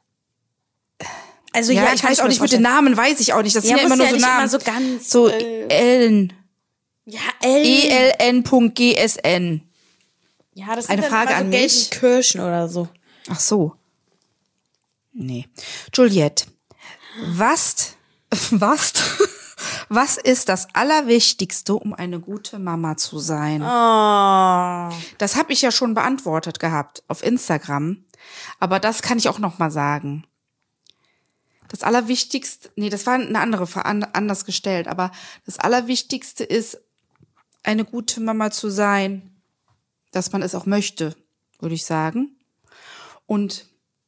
Also ja, ja, ich kann weiß auch mir nicht, mit vorstellen. den Namen weiß ich auch nicht. Das Ja, sind ja immer muss nur ja so nicht Namen. immer so ganz, So äh, Ellen. Ja, L. E L N Punkt G S N. Ja, das Eine sind dann Frage immer so an mich. Gelsenkirchen oder so. Ach so. Nee. Juliette, was, was, was ist das Allerwichtigste, um eine gute Mama zu sein? Oh. Das habe ich ja schon beantwortet gehabt auf Instagram. Aber das kann ich auch noch mal sagen. Das Allerwichtigste, nee, das war eine andere, anders gestellt. Aber das Allerwichtigste ist, eine gute Mama zu sein, dass man es auch möchte, würde ich sagen. Und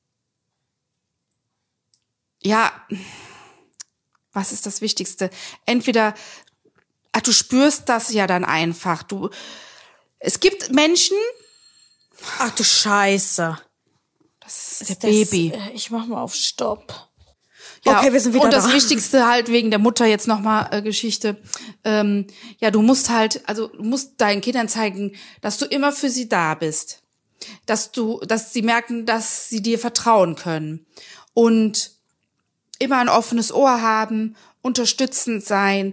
ja, was ist das Wichtigste? Entweder, ach, du spürst das ja dann einfach. Du, es gibt Menschen. Ach du Scheiße. Das ist, Ist der Baby. Das, ich mach mal auf Stopp. Ja, okay, wir sind wieder und das da. Wichtigste halt wegen der Mutter jetzt nochmal äh, Geschichte. Ähm, ja, du musst halt, also du musst deinen Kindern zeigen, dass du immer für sie da bist. Dass du, dass sie merken, dass sie dir vertrauen können. Und immer ein offenes Ohr haben, unterstützend sein.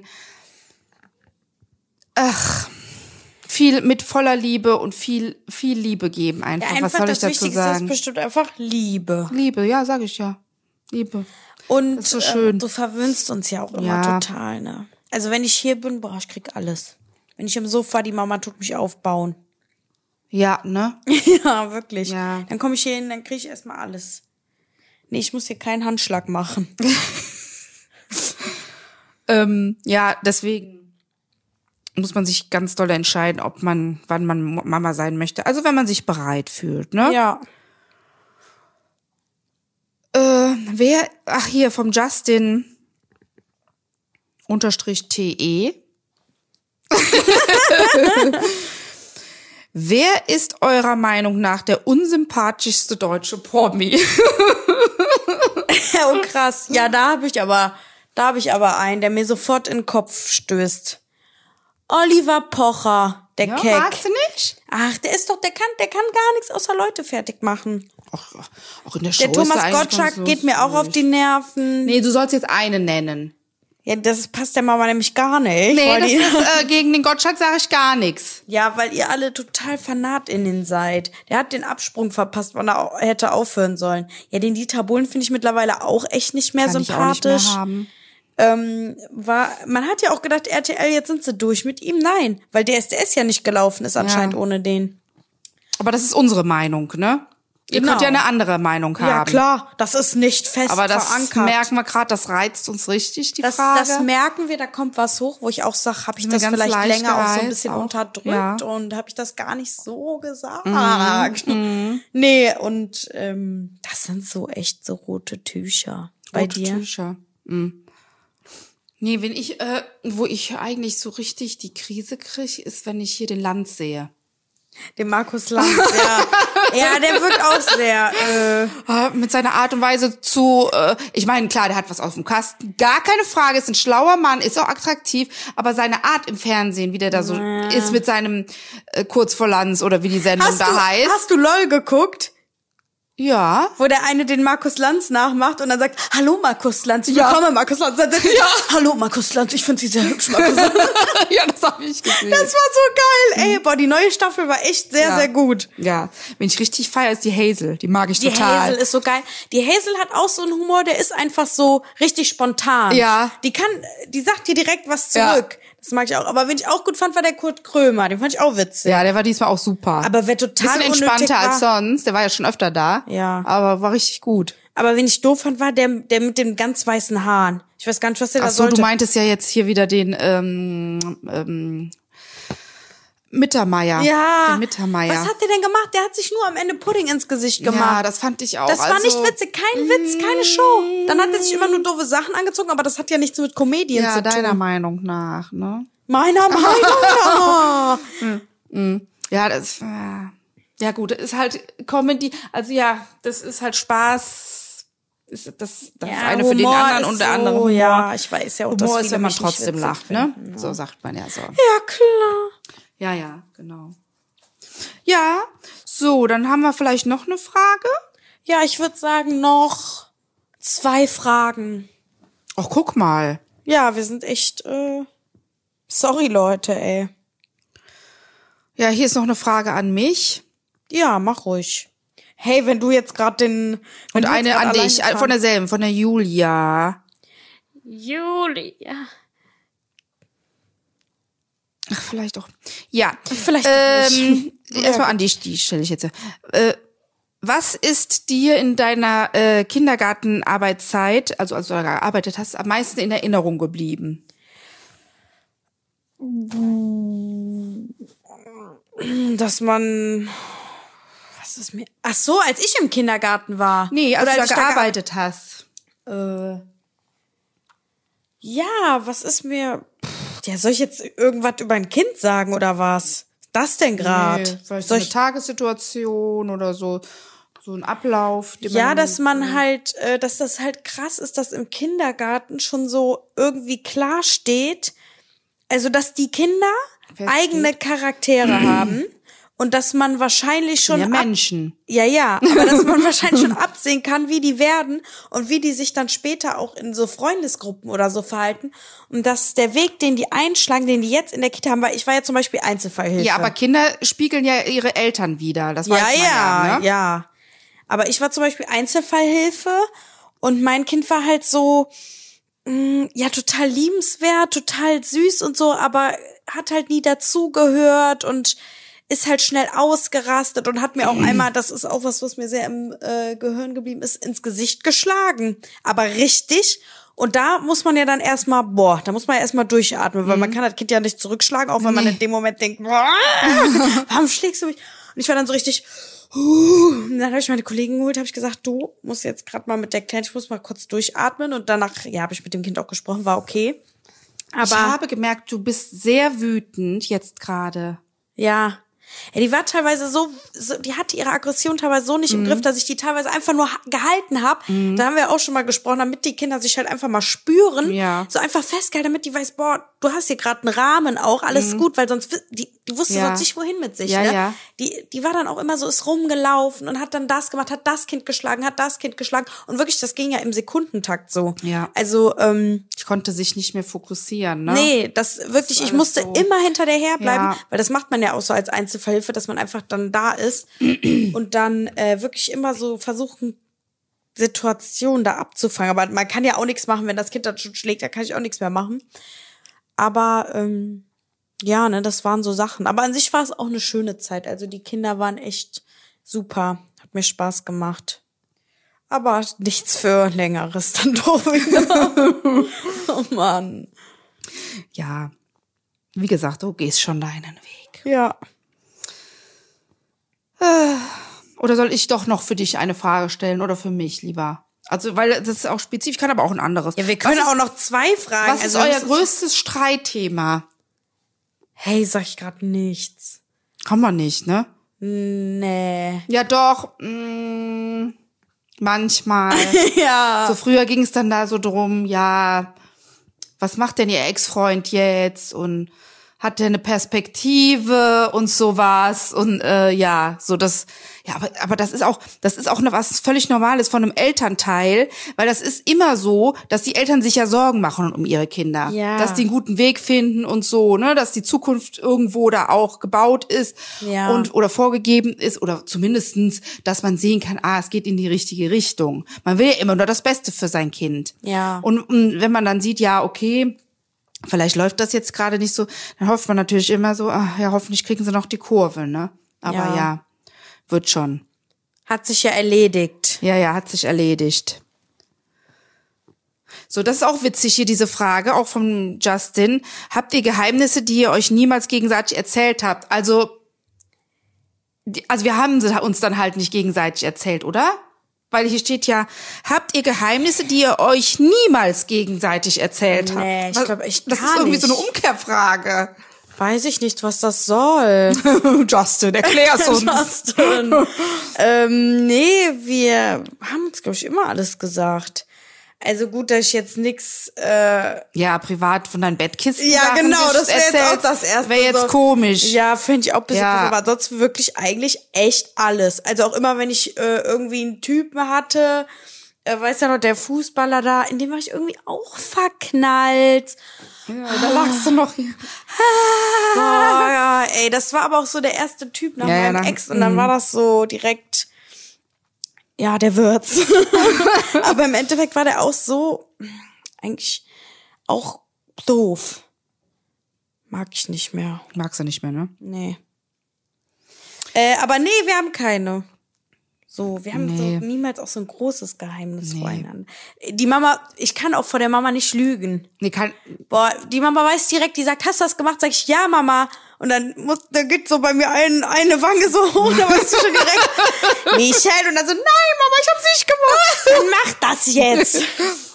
Ach, viel mit voller Liebe und viel, viel Liebe geben einfach. Ja, einfach Was soll ich das dazu Wichtigste sagen? ist bestimmt einfach Liebe. Liebe, ja, sag ich ja. Liebe. Und Das ist so schön. Äh, du verwöhnst uns ja auch immer Ja. total, ne? Also wenn ich hier bin, boah, ich krieg alles. Wenn ich im Sofa, die Mama tut mich aufbauen. Ja, ne? Ja, wirklich. Ja. Dann komme ich hier hin, dann kriege ich erstmal alles. Nee, ich muss hier keinen Handschlag machen. ähm, ja, deswegen muss man sich ganz doll entscheiden, ob man, wann man Mama sein möchte. Also wenn man sich bereit fühlt, ne? Ja. Äh, wer, ach hier, vom Justin unterstrich T E. Wer ist eurer Meinung nach der unsympathischste deutsche Promi? Oh krass. Ja, da habe ich aber, da habe ich aber einen, der mir sofort in den Kopf stößt. Oliver Pocher, der Ja, Keck. magst du nicht? Ach, der ist doch, der kann, der kann gar nichts außer Leute fertig machen. Ach, auch in der Show Der ist Thomas er eigentlich Gottschalk ganz geht mir auch auf die Nerven. Nee, du sollst jetzt eine nennen. Ja, das passt der Mama nämlich gar nicht. Nee, weil das die, ist, äh, gegen den Gottschalk sage ich gar nichts. ja, weil ihr alle total FanatInnen seid. Der hat den Absprung verpasst, wann er au- hätte aufhören sollen. Ja, den Dieter Bohlen finde ich mittlerweile auch echt nicht mehr Kann ich auch nicht sympathisch. mehr haben. Ähm, war, man hat ja auch gedacht, R T L, jetzt sind sie durch mit ihm. Nein, weil D S D S ja nicht gelaufen ist anscheinend Ja. ohne den. Aber das ist unsere Meinung, ne? Ihr Genau. könnt ja eine andere Meinung haben. Ja, klar, das ist nicht fest Aber das verankert. merken wir gerade, das reizt uns richtig, die das, Frage. das merken wir, da kommt was hoch, wo ich auch sage, habe ich Sind wir das ganz vielleicht leicht länger auch so ein gereizt bisschen auch. unterdrückt Ja. und habe ich das gar nicht so gesagt. Nee, und ähm, das sind so echt so rote Tücher bei Rote dir. Tücher. Mhm. Nee, wenn ich, äh, wo ich eigentlich so richtig die Krise kriege, ist, wenn ich hier den Lanz sehe. Den Markus Lanz, ja. Ja, der wird auch sehr, äh, Äh, mit seiner Art und Weise zu, äh, ich meine, klar, der hat was auf dem Kasten, gar keine Frage, ist ein schlauer Mann, ist auch attraktiv, aber seine Art im Fernsehen, wie der da so ist mit seinem äh, Kurz vor Lanz oder wie die Sendung hast, da du, heißt. hast du LOL geguckt? Ja. Wo der eine den Markus Lanz nachmacht und dann sagt, hallo Markus Lanz, ich Ja. willkomme Markus Lanz. Dann sagt er, Ja. hallo Markus Lanz, ich finde Sie sehr hübsch, Markus Lanz. Ja, das habe ich gesehen. Das war so geil, ey. Boah, die neue Staffel war echt sehr, Ja. sehr gut. Ja, wenn ich richtig feiere, ist die Hazel. Die mag ich Die total. Hazel ist so geil. Die Hazel hat auch so einen Humor, der ist einfach so richtig spontan. Ja. Die kann, die sagt dir direkt was Ja. zurück. Das mag ich auch. Aber wen ich auch gut fand, war der Kurt Krömer. Den fand ich auch witzig. Ja, der war diesmal auch super. Aber wer total Bisschen unnötig entspannter war, als sonst. Der war ja schon öfter da. Ja. Aber war richtig gut. Aber wen ich doof fand, war der, der mit den ganz weißen Haaren. Ich weiß gar nicht, was der Ach da so, sollte. du meintest ja jetzt hier wieder den ähm, ähm, Mittermeier. Ja. Den Mittermeier. Was hat der denn gemacht? Der hat sich nur am Ende Pudding ins Gesicht gemacht. Ja, das fand ich auch. Das war also, nicht witzig. Kein Witz, keine Show. Dann hat er sich immer nur doofe Sachen angezogen, aber das hat ja nichts mit Comedians Ja, zu tun. deiner Meinung nach, ne? Meiner Meinung nach. Ja, das, äh, ja gut, das ist halt Comedy, also ja, das ist halt Spaß, ist das, das Ja, eine für den Humor anderen ist und der so, andere Humor. ja, ich weiß ja auch, dass Humor ist, viele wenn man mich nicht trotzdem witzig lacht, ne? finden, ja. So sagt man ja so. Ja, klar. Ja, ja, genau. Ja, so, dann haben wir vielleicht noch eine Frage. Ja, ich würde sagen, noch zwei Fragen. Ach, guck mal. Ja, wir sind echt, äh, sorry, Leute, ey. Ja, hier ist noch eine Frage an mich. Ja, mach ruhig. Hey, wenn du jetzt gerade den... Und wenn du jetzt eine grad an allein dich, gefahren- von derselben, von der Julia. Julia. Ach, vielleicht auch. Ja. Vielleicht doch ähm, nicht. Erstmal an dich, die stelle ich jetzt. Äh, was ist dir in deiner äh, Kindergartenarbeitszeit, also als du da gearbeitet hast, am meisten in Erinnerung geblieben? Dass man... Was ist mir... Ach so, als ich im Kindergarten war. Nee, als Oder du als da ich da gearbeitet hast. Äh, ja, was ist mir... Pff, ja, soll ich jetzt irgendwas über ein Kind sagen oder was? Das denn gerade? Nee, vielleicht so eine Tagessituation oder so, so ein Ablauf. den Ja, man- dass man halt, äh, dass das halt krass ist, dass im Kindergarten schon so irgendwie klar steht, also dass die Kinder Feststeht. eigene Charaktere haben und dass man wahrscheinlich schon ja, ab- Menschen. Ja, ja, aber dass man wahrscheinlich schon absehen kann, wie die werden und wie die sich dann später auch in so Freundesgruppen oder so verhalten. Und dass der Weg, den die einschlagen, den die jetzt in der Kita haben, weil ich war ja zum Beispiel Einzelfallhilfe. Ja, aber Kinder spiegeln ja ihre Eltern wieder. Das weiß Ja, man ja, ja, ne? ja. Aber ich war zum Beispiel Einzelfallhilfe und mein Kind war halt so, mh, ja, total liebenswert, total süß und so, aber hat halt nie dazugehört und ist halt schnell ausgerastet und hat mir auch einmal, das ist auch was, was mir sehr im äh, Gehirn geblieben ist, ins Gesicht geschlagen. Aber richtig. Und da muss man ja dann erstmal, boah, da muss man ja erstmal durchatmen, weil man kann das Kind ja nicht zurückschlagen, auch wenn man in dem Moment denkt, boah, warum schlägst du mich? Und ich war dann so richtig, uh, und dann habe ich meine Kollegen geholt, habe ich gesagt, du musst jetzt gerade mal mit der Kleinen, ich muss mal kurz durchatmen. Und danach, ja, habe ich mit dem Kind auch gesprochen, war okay. Aber Ich habe gemerkt, du bist sehr wütend jetzt gerade. ja. Ja, die war teilweise so, so, die hatte ihre Aggression teilweise so nicht im Griff, dass ich die teilweise einfach nur ha- gehalten habe. Da haben wir auch schon mal gesprochen, damit die Kinder sich halt einfach mal spüren, Ja. so einfach festgehalten, damit die weiß, boah, du hast hier gerade einen Rahmen auch, alles gut, weil sonst, wi- die, die wusste Ja. sonst nicht, wohin mit sich, Ja, ne? ja. Die, die war dann auch immer so, ist rumgelaufen und hat dann das gemacht, hat das Kind geschlagen, hat das Kind geschlagen und wirklich, das ging ja im Sekundentakt so. Ja. Also, ähm, Ich konnte sich nicht mehr fokussieren, ne? nee, das wirklich, Das ich war musste alles so. immer hinter der herbleiben, Ja. weil das macht man ja auch so als Einzelfallhilfe, dass man einfach dann da ist und dann äh, wirklich immer so versuchen, Situationen da abzufangen. Aber man kann ja auch nichts machen, wenn das Kind dann schon schlägt, da kann ich auch nichts mehr machen. Aber ähm, ja, ne, das waren so Sachen. Aber an sich war es auch eine schöne Zeit. Also die Kinder waren echt super, hat mir Spaß gemacht. Aber nichts für Längeres dann doch wieder. Oh Mann. Ja. Wie gesagt, du gehst schon deinen Weg. Ja. Oder soll ich doch noch für dich eine Frage stellen oder für mich lieber? Also, weil das ist auch spezifisch, kann aber auch ein anderes. Ja, wir können was auch ist, noch zwei Fragen. Was ist Also, euer das größtes Streitthema? Hey, sag ich gerade nichts. Kann man nicht, ne? Nee. Ja, doch. Mh, manchmal. Ja. So früher ging es dann da so drum, ja, was macht denn ihr Ex-Freund jetzt und hat der eine Perspektive und sowas und äh, ja, so das, ja, aber aber das ist auch, das ist auch eine, was völlig Normales von einem Elternteil, weil das ist immer so, dass die Eltern sich ja Sorgen machen um ihre Kinder, Ja. dass die einen guten Weg finden und so, ne, dass die Zukunft irgendwo da auch gebaut ist Ja. und oder vorgegeben ist oder zumindestens, dass man sehen kann, ah, es geht in die richtige Richtung. Man will ja immer nur das Beste für sein Kind. Ja. Und, und wenn man dann sieht, ja, okay, vielleicht läuft das jetzt gerade nicht so, dann hofft man natürlich immer so, ach, ja, hoffentlich kriegen sie noch die Kurve, ne? Aber Ja. ja, wird schon. Hat sich ja erledigt. Ja, ja, hat sich erledigt. So, das ist auch witzig hier, diese Frage, auch von Justin. Habt ihr Geheimnisse, die ihr euch niemals gegenseitig erzählt habt? Also, die, also wir haben sie uns dann halt nicht gegenseitig erzählt, oder? Weil hier steht ja, habt ihr Geheimnisse, die ihr euch niemals gegenseitig erzählt habt? Nee, ich glaube echt Das gar ist irgendwie nicht. so eine Umkehrfrage. Weiß ich nicht, was das soll. Justin, erklär's uns. Justin. ähm, nee, wir haben uns, glaube ich, immer alles gesagt. Also gut, dass ich jetzt nix. Äh, Ja, privat von deinen Bettkissen. ja, Sachen genau, das wäre jetzt erzählt. auch das Erste. Wäre jetzt so. komisch. Ja, finde ich auch ein bisschen Ja. komisch, aber sonst wirklich eigentlich echt alles. Also auch immer, wenn ich äh, irgendwie einen Typen hatte, äh, weißt du noch, der Fußballer da, in dem war ich irgendwie auch verknallt. Ja, da lagst du noch hier. Boah, ja, ey, das war aber auch so der erste Typ nach Ja, ja, meinem dann- Ex und dann war das so direkt, ja, der wird's. Aber im Endeffekt war der auch so, eigentlich auch doof. Mag ich nicht mehr. Magst du nicht mehr, ne? Nee. Äh, aber nee, wir haben keine. So, wir haben Nee. so niemals auch so ein großes Geheimnis Nee. voreinander. Die Mama, ich kann auch vor der Mama nicht lügen. Nee, kann, Boah, die Mama weiß direkt, die sagt, hast du das gemacht? Sag ich, ja, Mama. Und dann muss, da geht so bei mir ein, eine Wange so hoch, da weißt du schon direkt, Michelle. Und dann so, nein, Mama, ich hab's nicht gemacht. Dann mach das jetzt.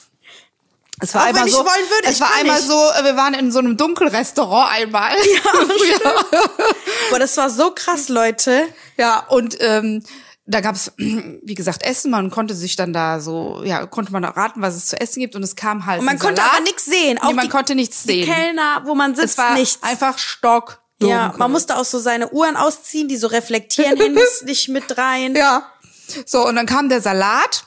es war Auch einmal wenn ich so, wollen würde, es ich war kann einmal nicht. so, äh, wir waren in so einem Dunkelrestaurant einmal. Ja, Boah, das war so krass, Leute. ja, und ähm, da gab's, wie gesagt, Essen. Man konnte sich dann da so, ja, konnte man raten, was es zu essen gibt. Und es kam halt Und man ein konnte Salat. aber nichts sehen. Auch Nee, man die, konnte nichts die sehen. Kellner, wo man sitzt, Es war nichts. einfach stockdunkel. Ja, man musste auch so seine Uhren ausziehen, die so reflektieren, Handys nicht mit rein. Ja. So, und dann kam der Salat.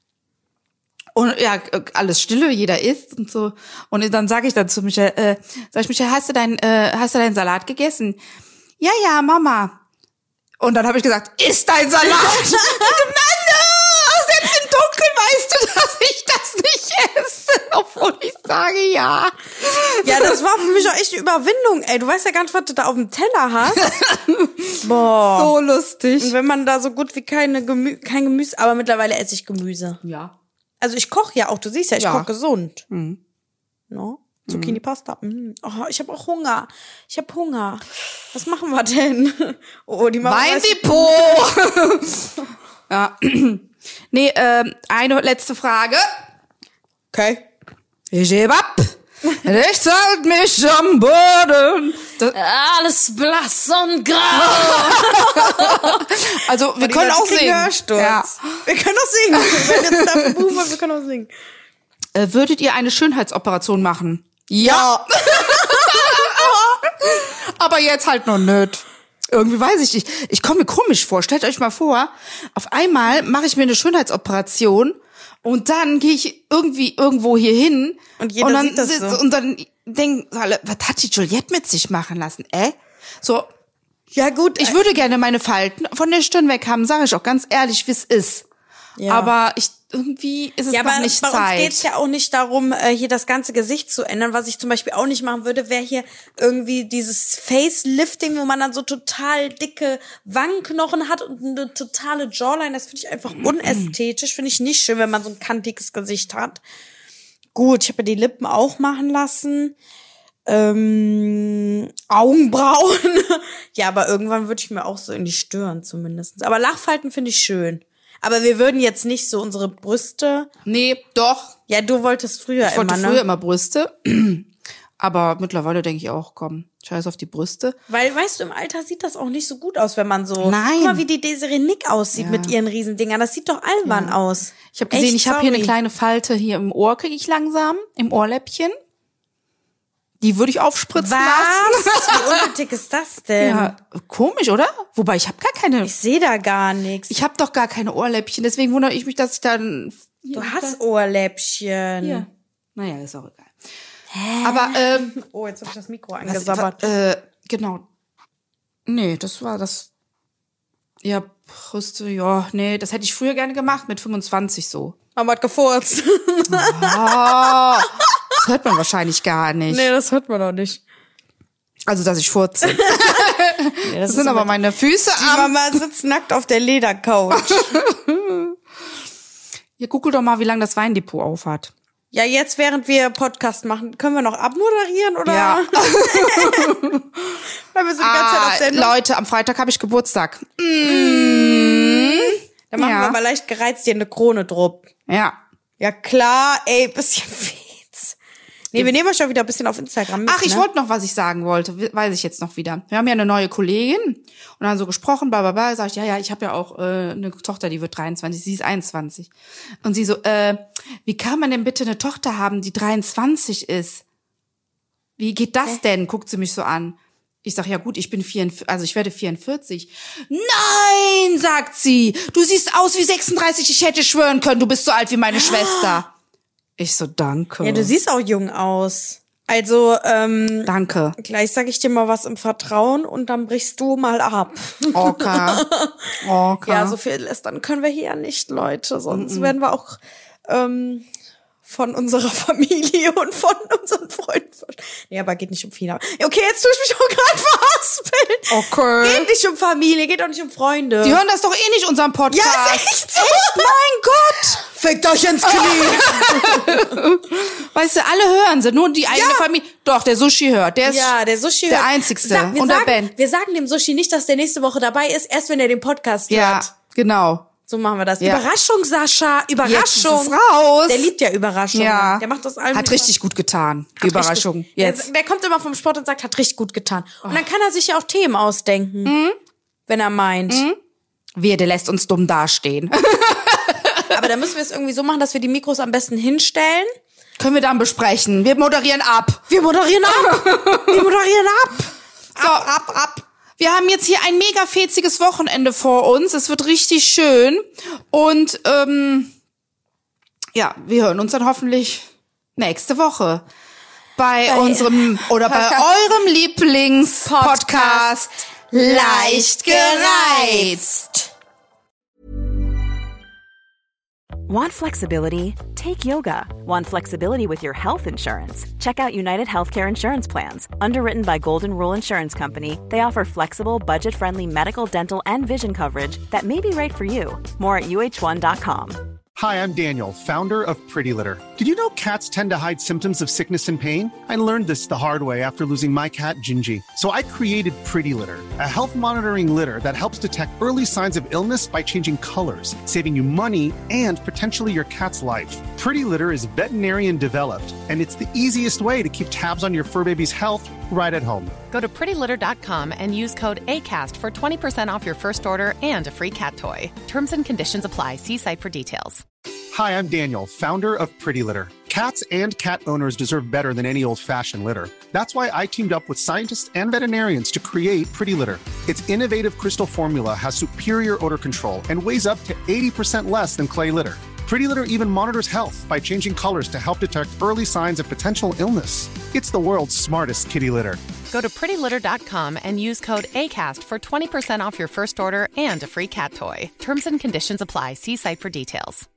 Und ja, alles stille, jeder isst und so. Und dann sage ich dann zu Michael, äh, sag ich, Michael, hast du dein, äh, hast du deinen Salat gegessen? Ja, ja, Mama. Und dann habe ich gesagt, isst dein Salat. Und so, Mann, oh, selbst im Dunkeln weißt du, dass ich das nicht esse. Obwohl ich sage, ja. Ja, das war für mich auch echt eine Überwindung, ey. Du weißt ja gar nicht, was du da auf dem Teller hast. Boah. So lustig. Und wenn man da so gut wie keine Gemü kein Gemüse, aber mittlerweile esse ich Gemüse. Ja. Also ich koche ja auch, du siehst ja, ich Ja. koche gesund. Mhm. No? Zucchini Pasta. Mm. Oh, ich habe auch Hunger. Ich habe Hunger. Was machen wir denn? Oh, die Mama weiß- Weindepot. Ja. Nee, ähm, eine letzte Frage. Okay. Ich heb ab. Ich halt mich am Boden. Das, Alles blass und grau. also, wir Die können Leute auch kriegen singen. Hörsturz. Ja. Wir können auch singen. Wir werden jetzt dafür buchen, aber wir können auch singen. Äh, würdet ihr eine Schönheitsoperation machen? Ja. Aber jetzt halt noch nicht. Irgendwie weiß ich nicht. Ich komme mir komisch vor. Stellt euch mal vor, auf einmal mache ich mir eine Schönheitsoperation und dann gehe ich irgendwie irgendwo hier hin Und jeder dann sieht das sitz- so. und dann denken alle, was hat die Juliette mit sich machen lassen? Äh? So, Ja gut, ich würde gerne meine Falten von der Stirn weg haben, sage ich auch ganz ehrlich, wie es ist. Ja. Aber ich irgendwie ist es ja, noch aber nicht bei uns Zeit. geht es ja auch nicht darum, äh, hier das ganze Gesicht zu ändern. Was ich zum Beispiel auch nicht machen würde, wäre hier irgendwie dieses Facelifting, wo man dann so total dicke Wangenknochen hat und eine totale Jawline. Das finde ich einfach unästhetisch. Finde ich nicht schön, wenn man so ein kantiges Gesicht hat. Gut, ich habe ja die Lippen auch machen lassen. Ähm, Augenbrauen. Ja, aber irgendwann würde ich mir auch so in die Stirn zumindest. Aber Lachfalten finde ich schön. Aber wir würden jetzt nicht so unsere Brüste. Nee, doch. Ja, du wolltest früher Ich wollte immer, früher ne? immer Brüste. Aber mittlerweile denke ich auch, komm, scheiß auf die Brüste. Weil, weißt du, im Alter sieht das auch nicht so gut aus, wenn man so. Nein. Guck mal, wie die Desiree Nick aussieht Ja. mit ihren Riesendingern. Das sieht doch albern aus. Ich habe gesehen, Echt, ich habe hier eine sorry. kleine Falte hier im Ohr, kriege ich langsam, im Ohrläppchen. Die würde ich aufspritzen lassen. Was? Wie unnötig ist das denn? Ja, komisch, oder? Wobei, ich habe gar keine, Ich sehe da gar nichts. ich habe doch gar keine Ohrläppchen. Deswegen wundere ich mich, dass ich dann... Du hast Ohrläppchen. Hier. Naja, ist auch egal. Aber, ähm... Oh, jetzt habe ich das Mikro was, angesabbert. äh, genau. Nee, das war das... Ja, Brüste, ja, nee, das hätte ich früher gerne gemacht, mit fünfundzwanzig so. Mama hat gefurzt. Ah, das hört man wahrscheinlich gar nicht. Nee, das hört man doch nicht. Also, dass ich furze. Nee, Das sind aber meine Füße Die am... Mama sitzt nackt auf der Ledercouch. Ihr googelt doch mal, wie lange das Weindepot aufhat. Ja, jetzt, während wir Podcast machen, können wir noch abmoderieren, oder? Ja. Weil wir so die ganze Zeit auf Ah, Sendung. Leute, am Freitag habe ich Geburtstag. Mm. Dann machen Ja. wir mal leicht gereizt dir eine Krone drupp. Ja. Ja klar, ey, bisschen Fetz. Nee, wir nehmen euch schon wieder ein bisschen auf Instagram mit, Ach, ich ne? wollte noch, was ich sagen wollte, weiß ich jetzt noch wieder. Wir haben ja eine neue Kollegin und dann so gesprochen, bla bla bla, sag ich, ja, ja, ich habe ja auch äh, eine Tochter, die wird dreiundzwanzig, sie ist einundzwanzig. Und sie so, äh, wie kann man denn bitte eine Tochter haben, die dreiundzwanzig ist? Wie geht das denn? Guckt sie mich so an. Ich sag, ja gut, ich bin vierundvierzig, also ich werde vierundvierzig. Nein, sagt sie, du siehst aus wie sechsunddreißig, ich hätte schwören können, du bist so alt wie meine Schwester. Ich so, danke. Ja, du siehst auch jung aus. Also, ähm, Danke. gleich sag ich dir mal was im Vertrauen und dann brichst du mal ab. Okay. Okay. Ja, so viel lästern können wir hier ja nicht, Leute. Sonst werden wir auch ähm, von unserer Familie und von unseren Freunden. Nee, aber geht nicht um Fina. Okay, jetzt tue ich mich auch gerade verhaspeln. Okay. Geht nicht um Familie, geht auch nicht um Freunde. Die hören das doch eh nicht, unseren Podcast. Ja, ist echt so. Echt? Mein Gott. Fickt euch ins Knie. Weißt du, alle hören sie, nur die eigene Ja. Familie. Doch, der Sushi hört. Der ist Ja, der Sushi der hört. Einzigste. Sag, wir, und der sagen, Ben. wir sagen dem Sushi nicht, dass der nächste Woche dabei ist, erst wenn er den Podcast Ja, hört. genau. So machen wir das. Ja. Überraschung, Sascha. Überraschung. Jetzt ist es raus. Der liebt ja Überraschungen. Ja. Der macht das allem. Hat richtig gut getan. Die Überraschung. Richtig, Jetzt. Der, der kommt immer vom Sport und sagt, hat richtig gut getan. Und dann kann er sich ja auch Themen ausdenken. Mhm. Wenn er meint. Wehe, der lässt uns dumm dastehen. Aber da müssen wir es irgendwie so machen, dass wir die Mikros am besten hinstellen. Können wir dann besprechen. Wir moderieren ab. Wir moderieren ab. Wir moderieren ab. So. Ab, ab, ab. Wir haben jetzt hier ein mega fetziges Wochenende vor uns. Es wird richtig schön. Und ähm, ja, wir hören uns dann hoffentlich nächste Woche bei, Bei unserem oder bei Podcast. eurem Lieblingspodcast Leicht gereizt. Want flexibility? Take yoga. Want flexibility with your health insurance? Check out United Healthcare Insurance Plans. Underwritten by Golden Rule Insurance Company, they offer flexible, budget-friendly medical, dental, and vision coverage that may be right for you. More at U H one dot com. Hi, I'm Daniel, founder of Pretty Litter. Did you know cats tend to hide symptoms of sickness and pain? I learned this the hard way after losing my cat, Gingy. So I created Pretty Litter, a health monitoring litter that helps detect early signs of illness by changing colors, saving you money and potentially your cat's life. Pretty Litter is veterinarian developed, and it's the easiest way to keep tabs on your fur baby's health right at home. Go to pretty litter dot com and use code ACAST for twenty percent off your first order and a free cat toy. Terms and conditions apply. See site for details. Hi, I'm Daniel, founder of Pretty Litter. Cats and cat owners deserve better than any old-fashioned litter. That's why I teamed up with scientists and veterinarians to create Pretty Litter. Its innovative crystal formula has superior odor control and weighs up to eighty percent less than clay litter. Pretty Litter even monitors health by changing colors to help detect early signs of potential illness. It's the world's smartest kitty litter. Go to pretty litter dot com and use code ACAST for twenty percent off your first order and a free cat toy. Terms and conditions apply. See site for details.